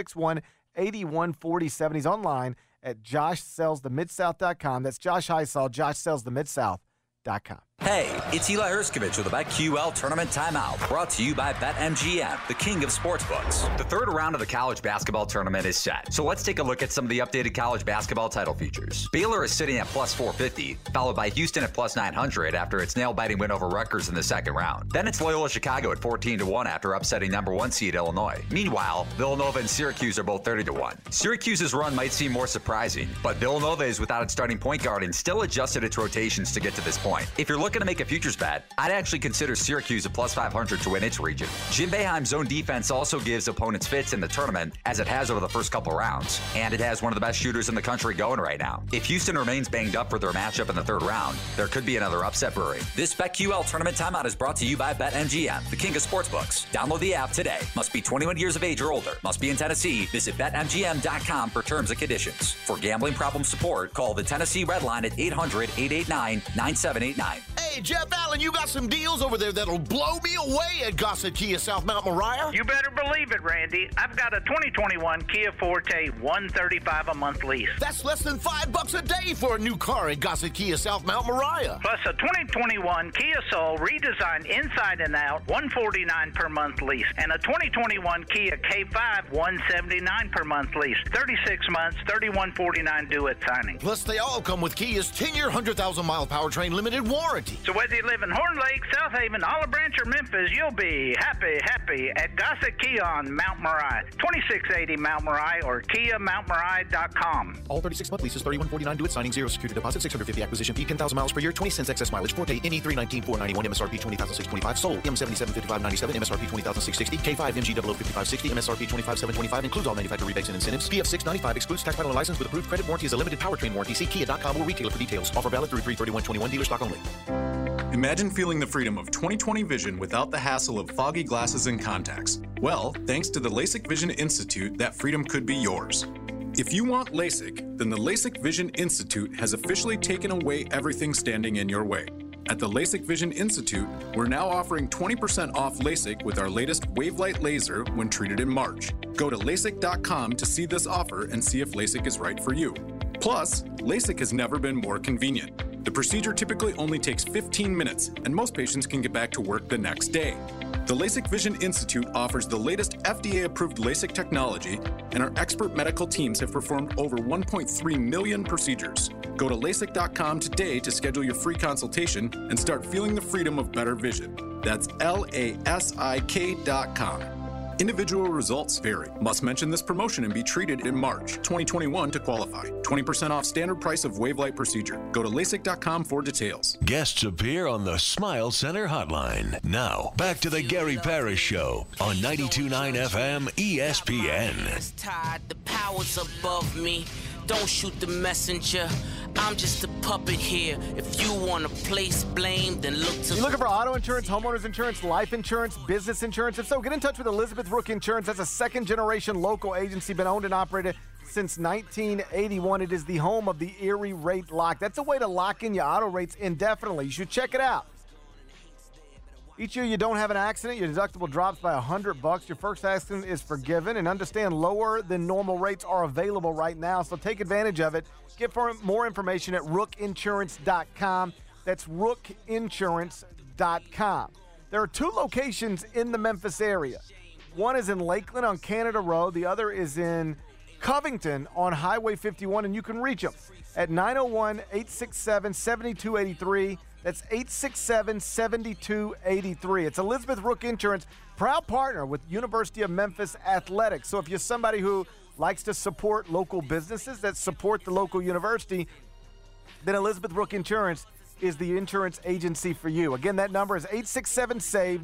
461-8147. He's online at joshsellsthemidsouth.com. That's Josh Hysaw, joshsellsthemidsouth.com. Hey, it's Eli Herskovich with the BetQL Tournament Timeout, brought to you by BetMGM, the king of sportsbooks. The third round of the college basketball tournament is set, so let's take a look at some of the updated college basketball title features. Baylor is sitting at plus 450, followed by Houston at plus 900 after its nail-biting win over Rutgers in the second round. Then it's Loyola Chicago at 14-1 after upsetting number 1 seed Illinois. Meanwhile, Villanova and Syracuse are both 30-1. Syracuse's run might seem more surprising, but Villanova is without its starting point guard and still adjusted its rotations to get to this point. If you're looking to make a futures bet, I'd actually consider Syracuse at plus 500 to win its region. Jim Boeheim's zone defense also gives opponents fits in the tournament, as it has over the first couple rounds, and it has one of the best shooters in the country going right now. If Houston remains banged up for their matchup in the third round, there could be another upset brewing. This BetQL Tournament Timeout is brought to you by BetMGM, the king of sportsbooks. Download the app today. Must be 21 years of age or older. Must be in Tennessee. Visit BetMGM.com for terms and conditions. For gambling problem support, call the Tennessee Red Line at 800-889-9789. Hey, Hey, Jeff Allen, you got some deals over there that'll blow me away at Gossett Kia South Mount Moriah? You better believe it, Randy. I've got a 2021 Kia Forte $135 a month lease. That's less than $5 a day for a new car at Gossett Kia South Mount Moriah. Plus a 2021 Kia Soul redesigned inside and out, $149 per month lease. And a 2021 Kia K5, $179 per month lease. 36 months, $3149 due at signing. Plus, they all come with Kia's 10-year, 100,000-mile powertrain limited warranty. So whether you live in Horn Lake, South Haven, Olive Branch, or Memphis, you'll be happy at Gossett Kia on Mount Moriah. 2680 Mount Moriah or KiaMountMoriah.com. All 36-month leases, $3149 due at signing, 0 security deposit, $650 acquisition fee, 10,000 miles per year, 20 cents excess mileage, Forte, NE 319, 491, MSRP 20,625, sold, M77, 5597, MSRP 20,660, K5, MG 5560, MSRP 25,725, includes all manufacturer rebates and incentives, PF 695, excludes tax title and license with approved credit warranty is a limited powertrain warranty. See Kia.com or retailer for details. Offer valid through 3/31/21, dealer stock only. Imagine feeling the freedom of 20/20 vision without the hassle of foggy glasses and contacts. Well, thanks to the LASIK Vision Institute, that freedom could be yours. If you want LASIK, then the LASIK Vision Institute has officially taken away everything standing in your way. At the LASIK Vision Institute, we're now offering 20% off LASIK with our latest Wavelight laser when treated in March. Go to LASIK.com to see this offer and see if LASIK is right for you. Plus, LASIK has never been more convenient. The procedure typically only takes 15 minutes, and most patients can get back to work the next day. The LASIK Vision Institute offers the latest FDA-approved LASIK technology, and our expert medical teams have performed over 1.3 million procedures. Go to LASIK.com today to schedule your free consultation and start feeling the freedom of better vision. That's LASIK.com. Individual results vary. Must mention this promotion and be treated in March 2021 to qualify. 20% off standard price of Wavelight procedure. Go to LASIK.com for details. Guests appear on the Smile Center hotline. Now, back to the Gary Parrish Show on 92.9 FM ESPN. Tired, the powers above me. Don't shoot the messenger. I'm just a puppet here. If you want to place blame, then look to... You looking for auto insurance, homeowners insurance, life insurance, business insurance? If so, get in touch with Elizabeth Rook Insurance. That's a second-generation local agency, been owned and operated since 1981. It is the home of the Erie Rate Lock. That's a way to lock in your auto rates indefinitely. You should check it out. Each year you don't have an accident, your deductible drops by $100. Your first accident is forgiven, and understand lower than normal rates are available right now, so take advantage of it. Get more information at rookinsurance.com. That's rookinsurance.com. There are two locations in the Memphis area. One is in Lakeland on Canada Road. The other is in Covington on Highway 51, and you can reach them at 901-867-7283. That's 867-7283. It's Elizabeth Rook Insurance, proud partner with University of Memphis Athletics. So if you're somebody who likes to support local businesses that support the local university, then Elizabeth Rook Insurance is the insurance agency for you. Again, that number is 867-SAVE,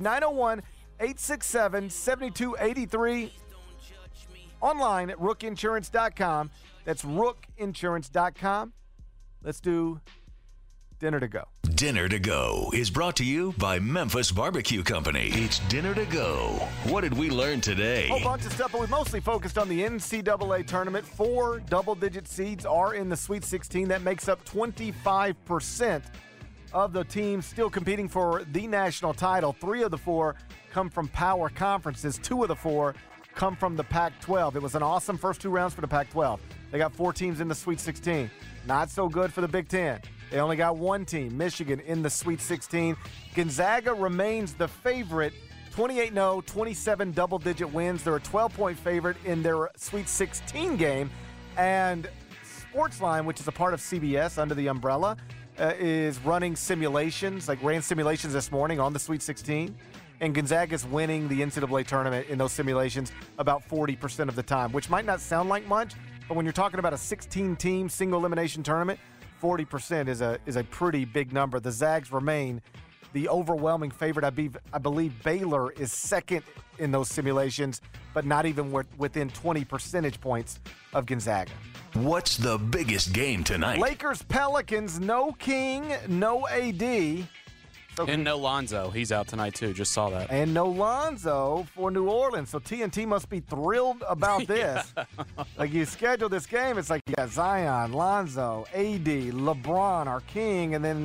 901-867-7283. Online at rookinsurance.com. That's rookinsurance.com. Let's do Dinner to Go. Dinner to Go is brought to you by Memphis Barbecue Company. It's Dinner to Go. What did we learn today? A whole bunch of stuff, but we mostly focused on the NCAA tournament. 4 double-digit seeds are in the Sweet 16. That makes up 25% of the teams still competing for the national title. 3 of the 4 come from power conferences. 2 of the 4 come from the Pac-12. It was an awesome first 2 rounds for the Pac-12. They got 4 teams in the Sweet 16. Not so good for the Big Ten. They only got 1 team, Michigan, in the Sweet 16. Gonzaga remains the favorite, 28-0, 27 double-digit wins. They're a 12-point favorite in their Sweet 16 game. And Sportsline, which is a part of CBS under the umbrella, is running simulations, ran simulations this morning on the Sweet 16. And Gonzaga's winning the NCAA tournament in those simulations about 40% of the time, which might not sound like much, but when you're talking about a 16-team single-elimination tournament, 40% is a pretty big number. The Zags remain the overwhelming favorite. I believe Baylor is second in those simulations, but not even within 20 percentage points of Gonzaga. What's the biggest game tonight? Lakers-Pelicans, no King, no AD. And no Lonzo. He's out tonight, too. Just saw that. And no Lonzo for New Orleans. So TNT must be thrilled about this. You schedule this game, it's like you got Zion, Lonzo, AD, LeBron, our king, and then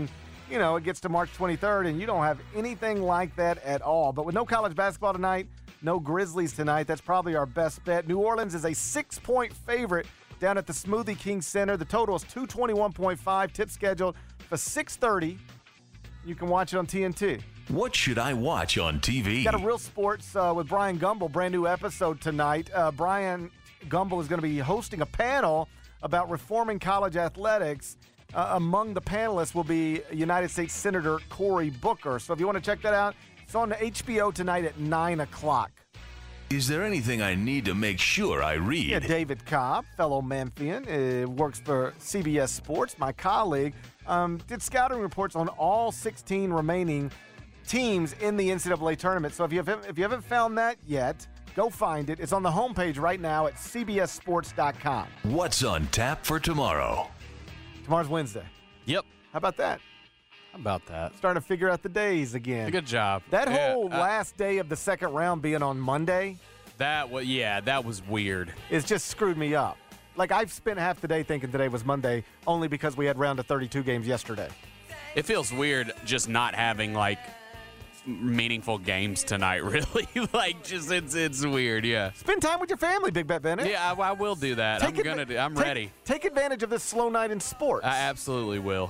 you know, it gets to March 23rd and you don't have anything like that at all. But with no college basketball tonight, no Grizzlies tonight, that's probably our best bet. New Orleans is a 6-point favorite down at the Smoothie King Center. The total is 221.5. Tip scheduled for 6:30. You can watch it on TNT. What should I watch on TV? Got a Real Sports with Brian Gumbel, brand new episode tonight. Brian Gumbel is going to be hosting a panel about reforming college athletics. Among the panelists will be United States Senator Cory Booker. So if you want to check that out, it's on HBO tonight at 9 o'clock. Is there anything I need to make sure I read? Yeah, David Cobb, fellow Memphian, works for CBS Sports, my colleague, did scouting reports on all 16 remaining teams in the NCAA tournament. So if you haven't found that yet, go find it. It's on the homepage right now at cbssports.com. What's on tap for tomorrow? Tomorrow's Wednesday. Yep. How about that? How about that? Starting to figure out the days again. Good job. That whole last day of the second round being on Monday. That was weird. It's just screwed me up. Like, I've spent half the day thinking today was Monday only because we had round of 32 games yesterday. It feels weird just not having, like, meaningful games tonight, really. Like, just it's weird, yeah. Spend time with your family, Big Bet Bennett. Yeah, I will do that. I'm ready. Take advantage of this slow night in sports. I absolutely will.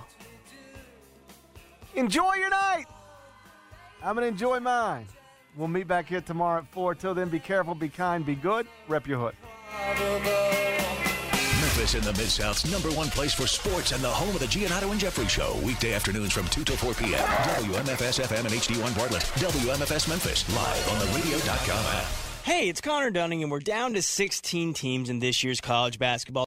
Enjoy your night. I'm going to enjoy mine. We'll meet back here tomorrow at 4. Till then, be careful, be kind, be good. Rep your hood. Memphis in the Mid-South's #1 place for sports and the home of the Giannotto and Jeffrey Show. Weekday afternoons from 2 till 4 p.m. WMFS-FM and HD1 Bartlett. WMFS Memphis, live on the radio.com app. Hey, it's Connor Dunning, and we're down to 16 teams in this year's college basketball